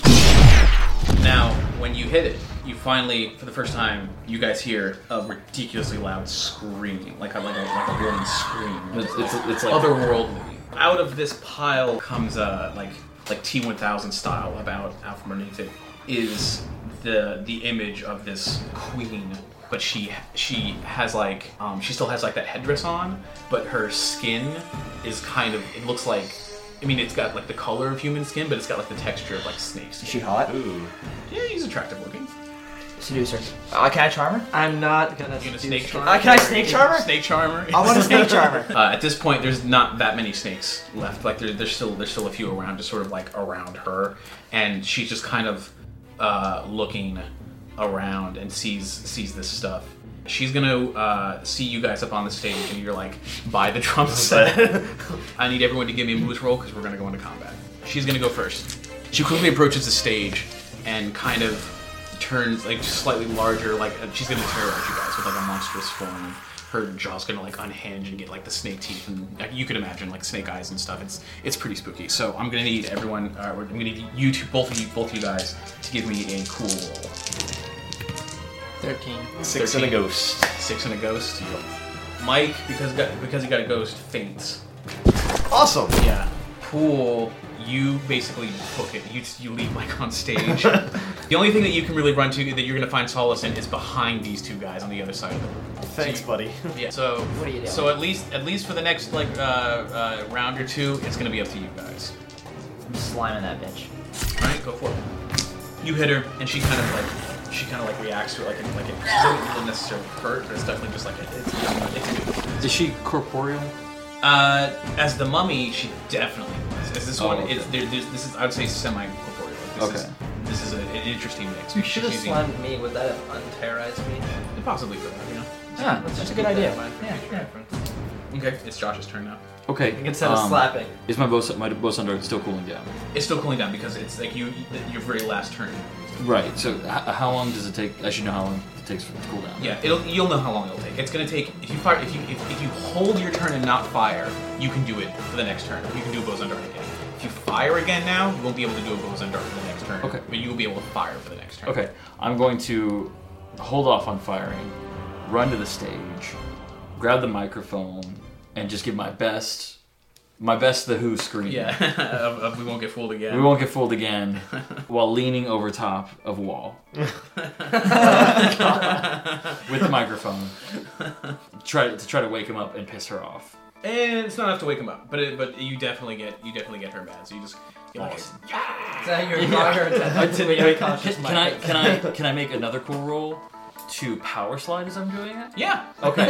Now, when you hit it, you finally, for the first time, you guys hear a ridiculously loud scream, like a woman's scream. It's like otherworldly. Out of this pile comes like T-1000 style. About out from underneath it is the image of this queen, but she has like she still has like that headdress on, but her skin is kind of, it looks like, I mean, it's got like the color of human skin, but it's got like the texture of like snakes. Is she hot? Ooh. Yeah, he's attractive looking. Seducer. Can I charm her? I'm not gonna. You gonna snake charm? Can I snake charm her? Snake charmer. I want a snake charmer. At this point, there's not that many snakes left. Like there's still a few around, just sort of like around her, and she's just kind of looking around and sees this stuff. She's gonna see you guys up on the stage, and you're like by the drum set. I need everyone to give me a moves roll because we're gonna go into combat. She's gonna go first. She quickly approaches the stage and kind of turns like slightly larger. Like she's gonna terrorize you guys with like a monstrous form. Her jaw's gonna like unhinge and get like the snake teeth, and you could imagine like snake eyes and stuff. It's pretty spooky. So I'm gonna need everyone. I'm gonna need you two, both of you guys, to give me a cool roll. 13. 6 and a ghost. 6 and a ghost. Mike, because he got a ghost, faints. Awesome. Yeah. Cool. You basically book it. You leave Mike on stage. The only thing that you can really run to that you're gonna find solace in is behind these two guys on the other side of the room. Thanks, buddy. Yeah. So What are you doing? So at least for the next like round or two, it's gonna be up to you guys. I'm sliming that bitch. All right, go for it. You hit her, and she kind of like reacts to it like it doesn't necessarily hurt, but it's definitely just like it's good. Is she corporeal? As the mummy, she definitely was. As this one, okay. this is I would say semi-corporeal. This is an interesting mix. You because should have she's using- slammed me. Would that have unterrorized me? Possibly for that, Yeah, that's a good idea. Yeah. Okay, it's Josh's turn now. Okay. Instead of slapping. Is my boson dart still cooling down? It's still cooling down because it's like your very last turn. Right. So how long does it take? I should know how long it takes for it to cool down. Yeah, you'll know how long it'll take. It's gonna take if you fire if you hold your turn and not fire, you can do it for the next turn. You can do a bows on dart again. If you fire again now, you won't be able to do a bows on dart for the next turn. Okay. But you will be able to fire for the next turn. Okay. I'm going to hold off on firing, run to the stage, grab the microphone, and just give my best The Who scream. Yeah, we won't get fooled again. We won't get fooled again while leaning over top of a wall. With the microphone. Try to wake him up and piss her off. And it's not enough to wake him up, but you definitely get her mad. So you just get like, Is that your unconscious? Can I make another cool roll to power slide as I'm doing it? Yeah. Okay.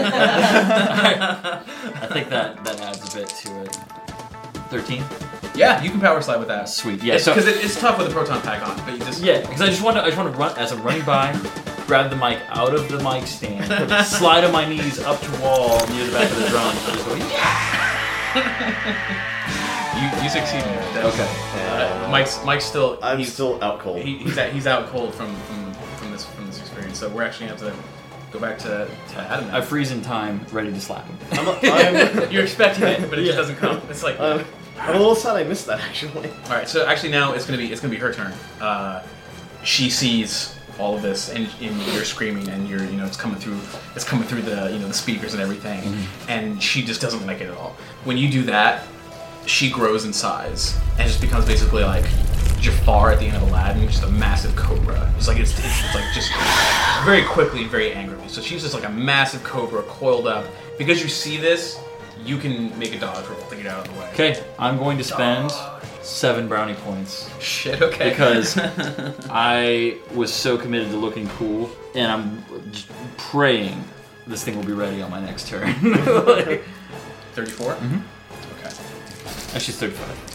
I think that adds a bit to it. 13. Yeah, you can power slide with that. Sweet. Yeah. Because it's tough with a proton pack on, but you just because I just want to run as I'm running by, grab the mic out of the mic stand, slide on my knees up to wall near the back of the drum, and just go You succeed in that. Okay. Mike's still. I'm still out cold. He's out cold from this experience. So we're actually gonna have to go back to Adam. I freeze in time, ready to slap him. You're expecting it, but it just doesn't come. It's like I'm a little sad I missed that actually. All right, so actually now it's gonna be her turn. She sees all of this, and you're screaming, and it's coming through the the speakers and everything, and she just doesn't like it at all. When you do that, she grows in size and just becomes basically like Jafar at the end of Aladdin, just a massive cobra. It's like it's like just very quickly and very angrily. So she's just like a massive cobra coiled up. Because you see this, you can make a dodge roll to get out of the way. Okay, I'm going to spend 7 brownie points. Shit, okay. Because I was so committed to looking cool, and I'm just praying this thing will be ready on my next turn. 34? Mm-hmm. Okay. Actually, 35.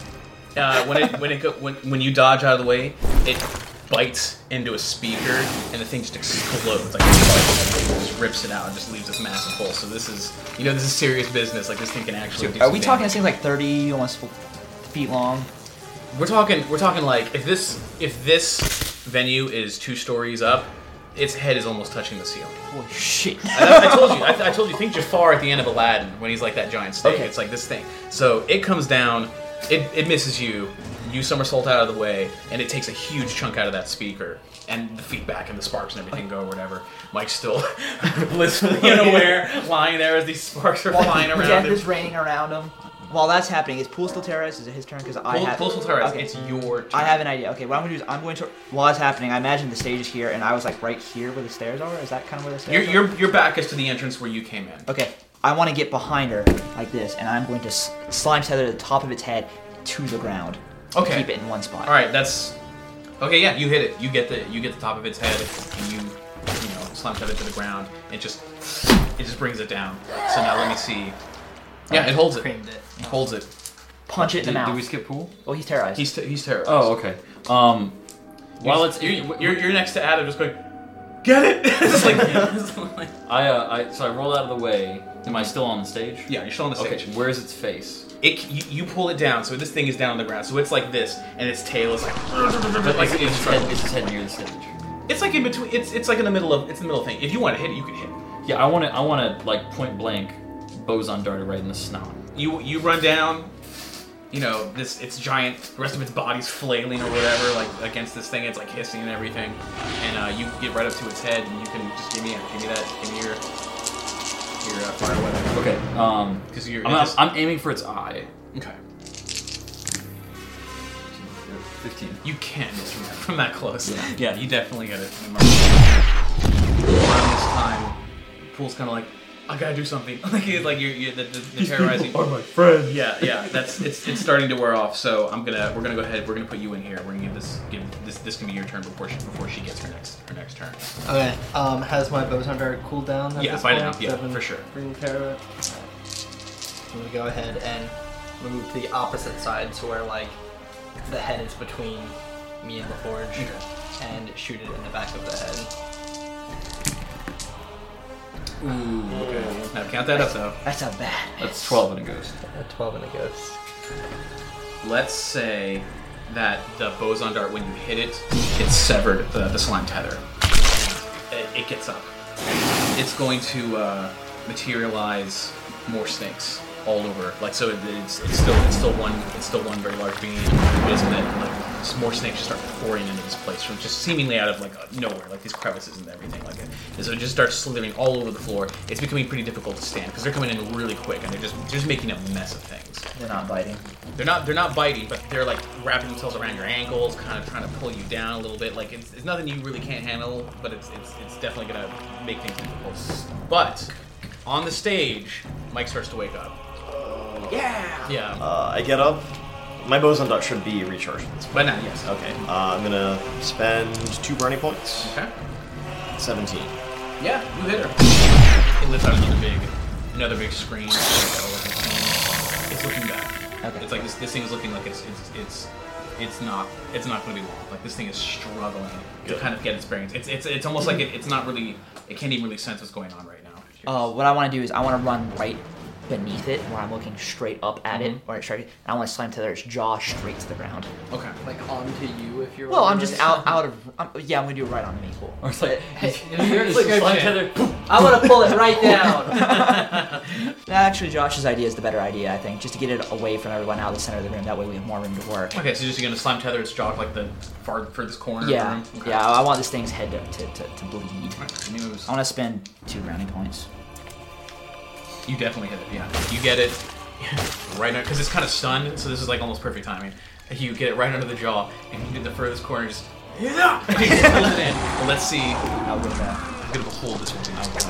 When you dodge out of the way, it bites into a speaker, and the thing just explodes. Like it just rips it out and just leaves this massive hole. So this is serious business. Like this thing can actually do Are we some talking damage. things like 30, almost feet long? We're talking like if this venue is 2 stories up, its head is almost touching the ceiling. Holy shit! I told you. Think Jafar at the end of Aladdin when he's like that giant snake. Okay. It's like this thing. So it comes down. It misses you. You somersault out of the way, and it takes a huge chunk out of that speaker, and the feedback and the sparks and everything go or whatever. Mike's still blissfully unaware, lying there as these sparks are flying around Death him. is raining around him. While that's happening, is Pool still terrorized? Is it his turn? Because Pool's still terrorized. It's your turn. I have an idea. Okay, what I'm going to do is I'm going to, while it's happening, I imagine the stage is here, and I was like right here where the stairs are. Is that kind of where the stairs are? Your back is to the entrance where you came in. Okay, I want to get behind her like this, and I'm going to slime tether the top of its head to the ground. Okay. Keep it in one spot. All right, that's okay. Yeah, you hit it. You get the top of its head, and you slime tether it to the ground. It just brings it down. So now let me see. Yeah, it holds it. Creamed it. It holds it. Punch it in the mouth. Did we skip Pool? Oh, he's terrorized. He's terrorized. Oh, okay. While it's you're next to Adam, just going, get it. It's like so I roll out of the way. Am I still on the stage? Yeah, you're still on the stage. Okay, where's its face? You pull it down, so this thing is down on the ground. So it's like this, and its tail is like, Is its head near the stage? It's like in between. It's like in the middle of thing. If you want to hit it, you can hit it. Yeah, I want to like point blank, boson dart it right in the snout. You run down. It's giant. The rest of its body's flailing or whatever, like against this thing. It's like hissing and everything, and you get right up to its head, and you can just give me your fire weapon. Okay. Because I'm aiming for its eye. Okay. 15. You can miss from that close. Yeah. You definitely get it. Around this time, Pool's kind of like, I gotta do something. Like you're the terrorizing. Are my friends. Yeah. It's starting to wear off. So we're gonna go ahead. We're gonna put you in here. We're gonna this can be your turn before she gets her next turn. Okay. Has my boson dart cooled down? At this by point? now. Yeah, Seven for sure. Bring care of it. I'm gonna go ahead and move to the opposite side, so where like the head is between me and the forge, and shoot it in the back of the head. Ooh. Okay. Now count that up though. That's a bad. That's 12 and a ghost. 12 and a ghost. Let's say that the boson dart, when you hit it, it severed the slime tether. It gets up. It's going to materialize more snakes all over. Like so, it's still one very large being. Isn't it? Like more snakes just start pouring into this place from just seemingly out of like nowhere, like these crevices and everything like it. And so it just starts slithering all over the floor. It's becoming pretty difficult to stand because they're coming in really quick and they're just making a mess of things. They're not biting. They're not biting, but they're like wrapping themselves around your ankles, kind of trying to pull you down a little bit. Like it's nothing you really can't handle, but it's definitely gonna make things difficult. But on the stage, Mike starts to wake up. Yeah. I get up. My boson dart should be recharged. But now, yes. Okay. I'm gonna spend 2 brownie points. Okay. 17. Yeah, you hit her. It lifts out another big screen. It's looking bad. Okay. It's like this thing is looking like it's not going to be long. Like this thing is struggling to kind of get its bearings. It's almost like it can't even really sense what's going on right now. What I want to do is I want to run right beneath it where I'm looking straight up at it, or straight. And I want to slam Tether's jaw straight to the ground. Okay. Like onto you if you're. Well, I'm just out of. I'm gonna do it right on me. Cool. Or it's like, Here's the slime tether. I'm gonna pull it right down. Actually, Josh's idea is the better idea, I think, just to get it away from everyone out of the center of the room. That way we have more room to work. Okay, so you're gonna slime tether its jaw like the furthest corner Yeah, of the room? Okay. yeah. I want this thing's head to bleed. Right, I want to spend 2 brownie points. You definitely hit it, yeah. You get it right now, because it's kind of stunned, so this is like almost perfect timing. You get it right under the jaw, and you do the furthest corner, just, yeah! And you just pull it in. Well, let's see. I'll go back. I'm going to hold this one.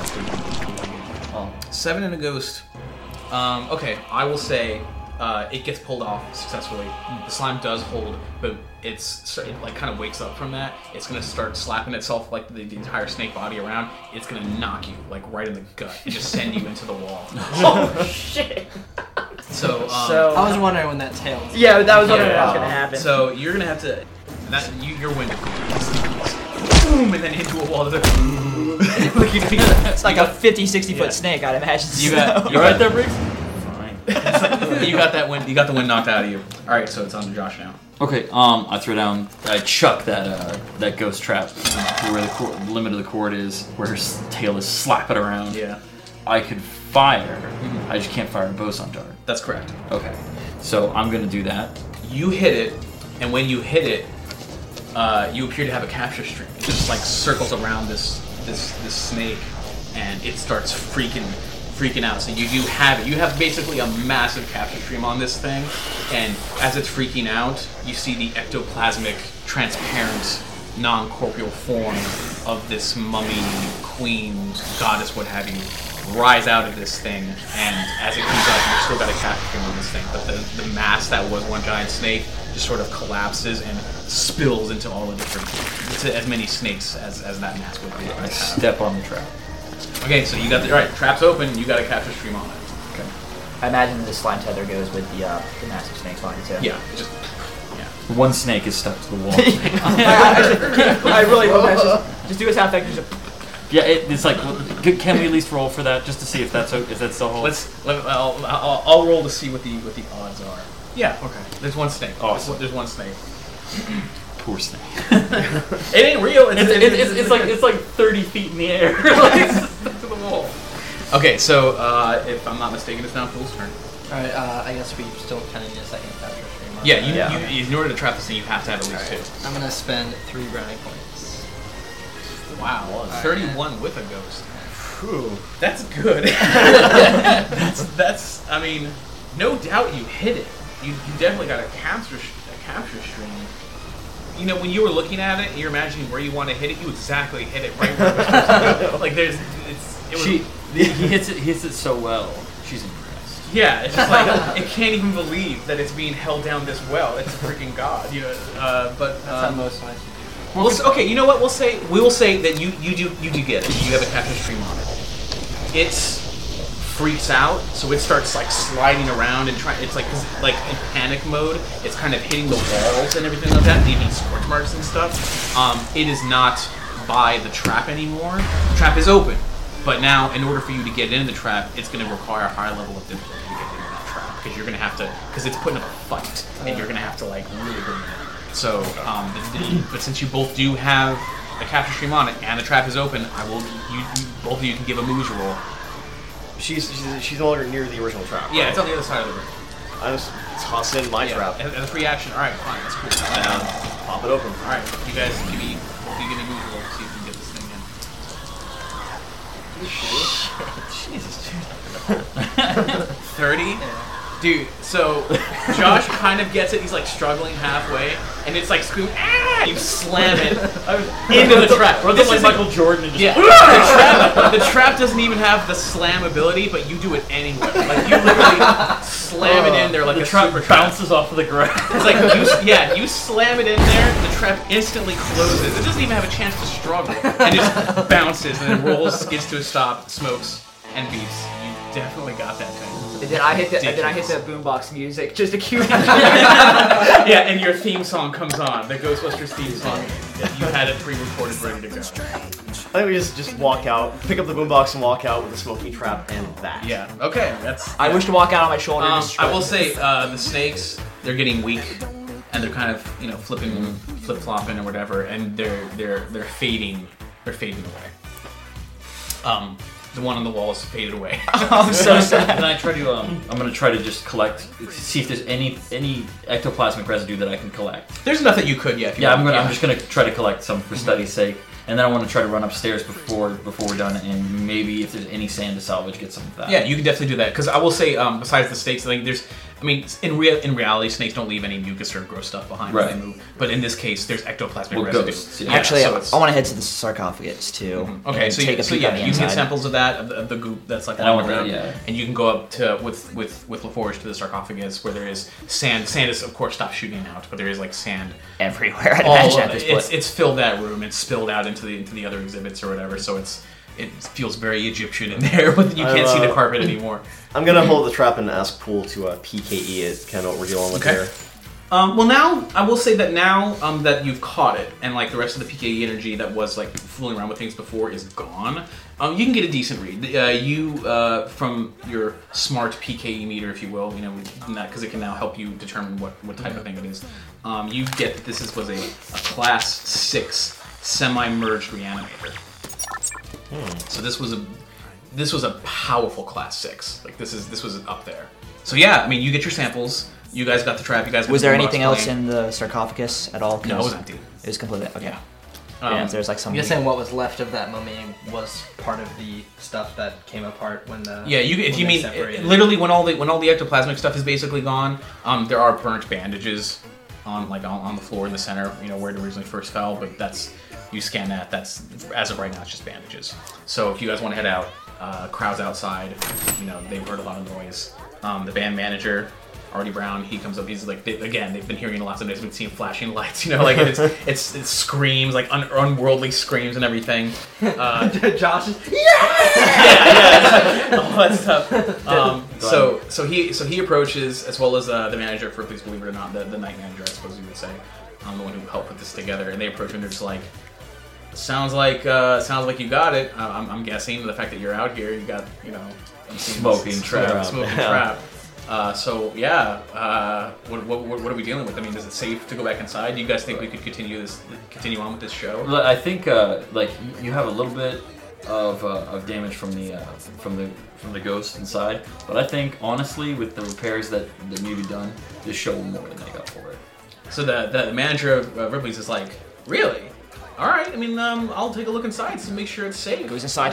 Oh. 7 and a ghost. Okay, I will say it gets pulled off successfully. The slime does hold, but it like kind of wakes up from that. It's gonna start slapping itself like the entire snake body around. It's gonna knock you like right in the gut and just send you into the wall. Oh shit! So I was wondering when that tail. Yeah, that was what was gonna happen. So you're gonna have to. You're winded. Boom, and then into a wall. It's like a 50-60 foot snake, I'd imagine. You right there, Briggs? You got that wind. You got the wind knocked out of you. All right, so it's on to Josh now. Okay. I throw down. I chuck that ghost trap to where the limit of the cord is, where his tail is slapping around. Yeah. I could fire. I just can't fire a boson dart. That's correct. Okay. So I'm gonna do that. You hit it, and when you hit it, you appear to have a capture string. It just like circles around this snake, and it starts freaking out. So you do have it. You have basically a massive capture stream on this thing, and as it's freaking out, you see the ectoplasmic, transparent, non-corporeal form of this mummy, queen, goddess, what have you, rise out of this thing. And as it comes up, you've still got a capture stream on this thing, but the mass that was one giant snake just sort of collapses and spills into all the different, to as many snakes as that mass would be. I step on the trap. Okay, so you got the trap's open. You got a capture stream on it. Okay. I imagine the slime tether goes with the massive snake's body too. Yeah, One snake is stuck to the wall. I really hope that's just do a sound effect. Yeah, it's like. Can we at least roll for that just to see if that's still holds? I'll roll to see what the odds are. Yeah. Okay. There's one snake. Awesome. There's one snake. Poor snake. It ain't real. It's like 30 feet in the air. Like, stuck to the wall. Okay, so if I'm not mistaken, it's now Fool's turn. Alright, I guess we still kind of need a second capture stream. Yeah, you in order to trap this thing, you have to have at least 2. I'm gonna spend 3 brownie points. Wow, 31 with a ghost. Whew. That's good. that's. I mean, no doubt you hit it. You definitely got a capture stream. You know, when you were looking at it, you're imagining where you want to hit it. You exactly hit it right where it was supposed to go. Like He hits it so well. She's impressed. Yeah, it's just like it can't even believe that it's being held down this well. It's a freaking god, you know. But that's how most mice do. Okay, you know what? We will say that you do get it. You have a capture stream on it. It freaks out, so it starts like sliding around and trying. It's like in panic mode. It's kind of hitting the walls and everything like that, leaving scorch marks and stuff. It is not by the trap anymore. The trap is open, but now in order for you to get into the trap, it's going to require a higher level of difficulty to get into that trap because you're going to have to, because it's putting up a fight, and you're going to have to like really bring it in. So, but since you both do have a capture stream on it and the trap is open, I will. You both of you can give a moves roll. She's no longer near the original trap. Yeah, right? it's on the other side of the room. I just toss in my trap. As a free action. All right, fine. That's cool. Pop it open. All right, you guys give me a moves roll to see if you can get this thing in. Jesus, 30? Dude, so Josh kind of gets it. He's like struggling halfway, and it's like screaming, ah! You slam it into the trap. This like Michael Jordan and just the trap doesn't even have the slam ability, but you do it anyway. Like you literally slam it in there like the a trap super bounces off of the ground. It's like you slam it in there, the trap instantly closes. It doesn't even have a chance to struggle, and just bounces and then rolls, gets to a stop, smokes, and beeps. You definitely got that thing. And then I hit the boombox music just to cue. Yeah, and your theme song comes on, the Ghostbusters theme song. You had it pre-recorded, ready to go. I think we just walk out, pick up the boombox and walk out with the smoking trap and that. Yeah. Okay. I wish to walk out on my shoulder. I will say the snakes, they're getting weak, and they're kind of flipping, flip-flopping or whatever, and they're fading. They're fading away. The one on the wall is faded away. I'm so sad. Can I try to? I'm gonna try to just collect, see if there's any ectoplasmic residue that I can collect. There's enough that you could, yeah. I'm just gonna try to collect some for study's sake, and then I want to try to run upstairs before we're done, and maybe if there's any sand to salvage, get some of that. Yeah, you can definitely do that. Because I will say, besides the snakes, I think in reality, snakes don't leave any mucus or gross stuff behind when they move. But in this case, there's ectoplasmic residue. Ghosts, yeah. Actually, so I want to head to the sarcophagus too. Okay, so you can get samples of that, of the goop that's like on the ground, and you can go up to with LaForge to the sarcophagus where there is sand. Sand is of course stopped shooting out, but there is like sand everywhere. I'd imagine at this point. It's filled that room. It's spilled out into the other exhibits or whatever. So it feels very Egyptian in there, but you can't see the carpet anymore. I'm gonna hold the trap and ask Pool to PKE it, kind of what we're dealing with there. Well, now I will say that now that you've caught it, and like the rest of the PKE energy that was like fooling around with things before is gone, you can get a decent read. You from your smart PKE meter, if you will, because it can now help you determine what type of thing it is. You get that this was a Class 6 semi-merged reanimator. So this was a powerful Class 6. Like this was up there. So yeah, I mean, you get your samples. You guys got the trap. You guys. Was there anything else in the sarcophagus at all? No, it was empty. It was completely okay. Yeah. If there's like some. You're saying what was left of that mummy was part of the stuff that came apart when the. Yeah, literally when all the ectoplasmic stuff is basically gone, there are burnt bandages on the floor in the center, where it originally first fell. But you scan that. That's as of right now, it's just bandages. So if you guys want to head out, crowds outside, they've heard a lot of noise. The band manager, Artie Brown, he comes up. He's like, they've been hearing lots of noise. They've been seeing flashing lights. Like it's screams, like unworldly screams and everything. Josh is all that stuff. So he approaches, as well as the manager for Please Believe It or Not, the night manager, I suppose you would say, the one who helped put this together. And they approach him. And they're just like, sounds like you got it. I'm guessing the fact that you're out here, you got smoking trap. So what are we dealing with? I mean, is it safe to go back inside? Do you guys think we could continue on with this show? I think you have a little bit of damage from the ghost inside, but I think honestly, with the repairs that need to be done, this show will more than make up for it. So the manager of Ripley's is like, really? All right. I mean, I'll take a look inside to make sure it's safe. Goes inside.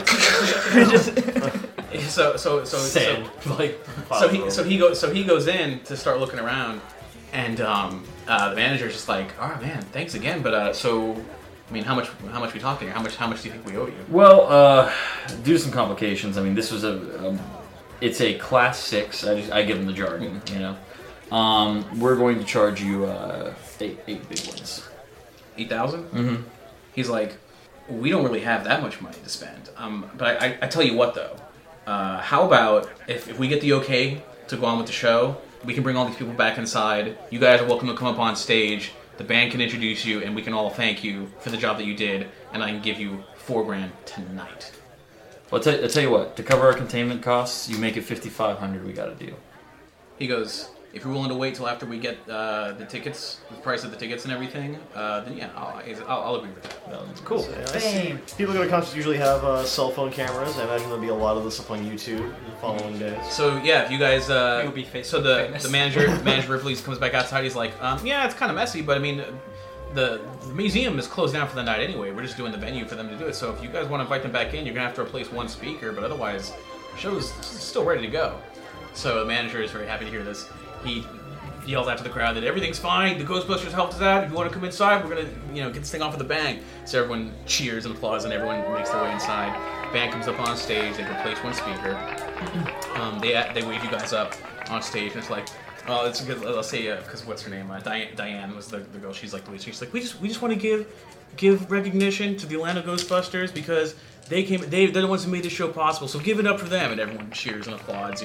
So he goes in to start looking around, and the manager's just like, "Oh man, thanks again." But I mean, how much we talking here? How much do you think we owe you? Well, due to some complications, I mean, this was it's a Class 6. I give them the jargon, We're going to charge you 8 big ones. 8,000? Mm-hmm. He's like, we don't really have that much money to spend. But I tell you what though, how about if we get the okay to go on with the show, we can bring all these people back inside. You guys are welcome to come up on stage. The band can introduce you, and we can all thank you for the job that you did. And I can give you $4,000 tonight. Well, I'll tell you what. To cover our containment costs, you make it $5,500. We got a deal. He goes, If you're willing to wait till after we get the tickets, the price of the tickets and everything, then yeah, I'll agree with that. Cool. I see people go to concerts usually have cell phone cameras. I imagine there'll be a lot of this up on YouTube in the following days. So yeah, if you guys, You'll be so the manager Ripley comes back outside. He's like, yeah, it's kind of messy, but I mean, the museum is closed down for the night anyway. We're just doing the venue for them to do it. So if you guys want to invite them back in, you're gonna have to replace one speaker, but otherwise, the show's still ready to go. So the manager is very happy to hear this. He yells out to the crowd that everything's fine. The Ghostbusters helped us out. If you want to come inside, we're gonna, get this thing off with a bang. So everyone cheers and applauds, and everyone makes their way inside. Band comes up on stage. They replace one speaker. They wave you guys up on stage, and it's like, oh, it's good. I'll say, because what's her name? Diane was the girl. She's like, she's like, we just want to give recognition to the Atlanta Ghostbusters because they're the ones who made this show possible. So give it up for them, and everyone cheers and applauds.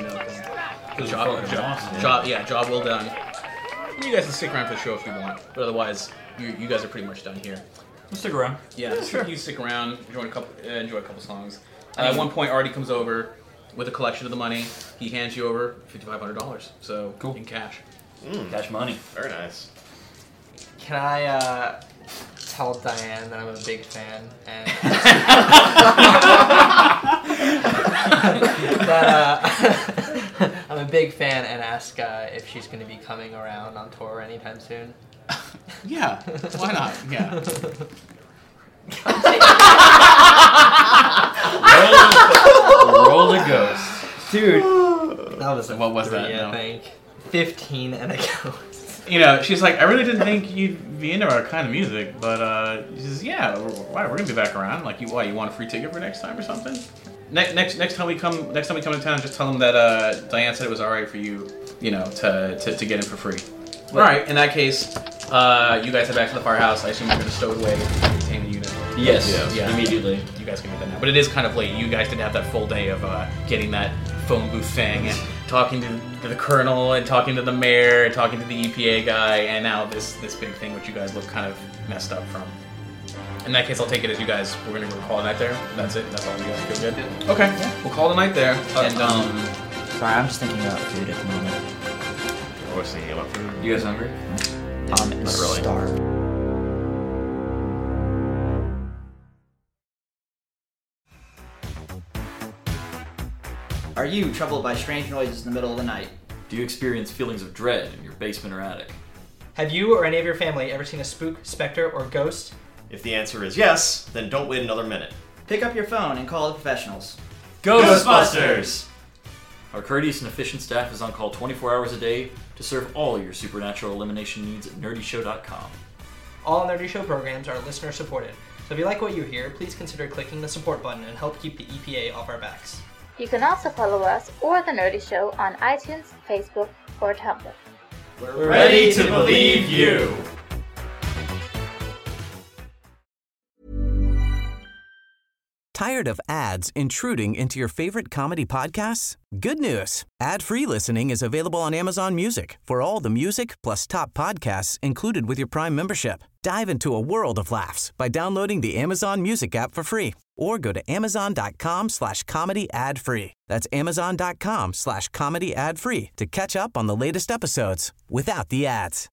Job well done. And you guys can stick around for the show if you want, but otherwise, you guys are pretty much done here. We'll stick around. Yeah, sure. You stick around, enjoy a couple songs. At one point, Artie comes over with a collection of the money. He hands you over $5,500, so cool. In cash. Cash money. Very nice. Can I tell Diane that I'm a big fan and I'm a big fan and ask if she's going to be coming around on tour anytime soon? Yeah, why not? Yeah. Roll the ghost. Dude, that was what was 3, that? I think 15 and a ghost. She's like, I really didn't think you'd be into our kind of music, but she says, yeah, we're gonna be back around. Like, you want a free ticket for next time or something? Next time we come to town, just tell them that Diane said it was all right for you, to get in for free. All right. In that case, you guys head back to the firehouse. I assume you're gonna stow it away and contain the unit. Yes. Yeah. Immediately. You guys can get that now. But it is kind of late. You guys didn't have that full day of getting that phone booth thing and talking to the colonel and talking to the mayor and talking to the EPA guy, and now this big thing which you guys look kind of messed up from. In that case, I'll take it as you guys, we're going to call it a night there. That's it? That's all you guys feel good? Okay, we'll call it a night there. And, sorry, I'm just thinking about food at the moment. I was thinking about food. You guys hungry? Not really. Starved. Are you troubled by strange noises in the middle of the night? Do you experience feelings of dread in your basement or attic? Have you or any of your family ever seen a spook, specter, or ghost? If the answer is yes, then don't wait another minute. Pick up your phone and call the professionals. Ghostbusters! Our courteous and efficient staff is on call 24 hours a day to serve all your supernatural elimination needs at nerdyshow.com. All Nerdy Show programs are listener supported, so if you like what you hear, please consider clicking the support button and help keep the EPA off our backs. You can also follow us or The Nerdy Show on iTunes, Facebook, or Tumblr. We're ready to believe you! Tired of ads intruding into your favorite comedy podcasts? Good news! Ad-free listening is available on Amazon Music for all the music plus top podcasts included with your Prime membership. Dive into a world of laughs by downloading the Amazon Music app for free or go to amazon.com/comedy ad-free. That's amazon.com/comedy ad-free to catch up on the latest episodes without the ads.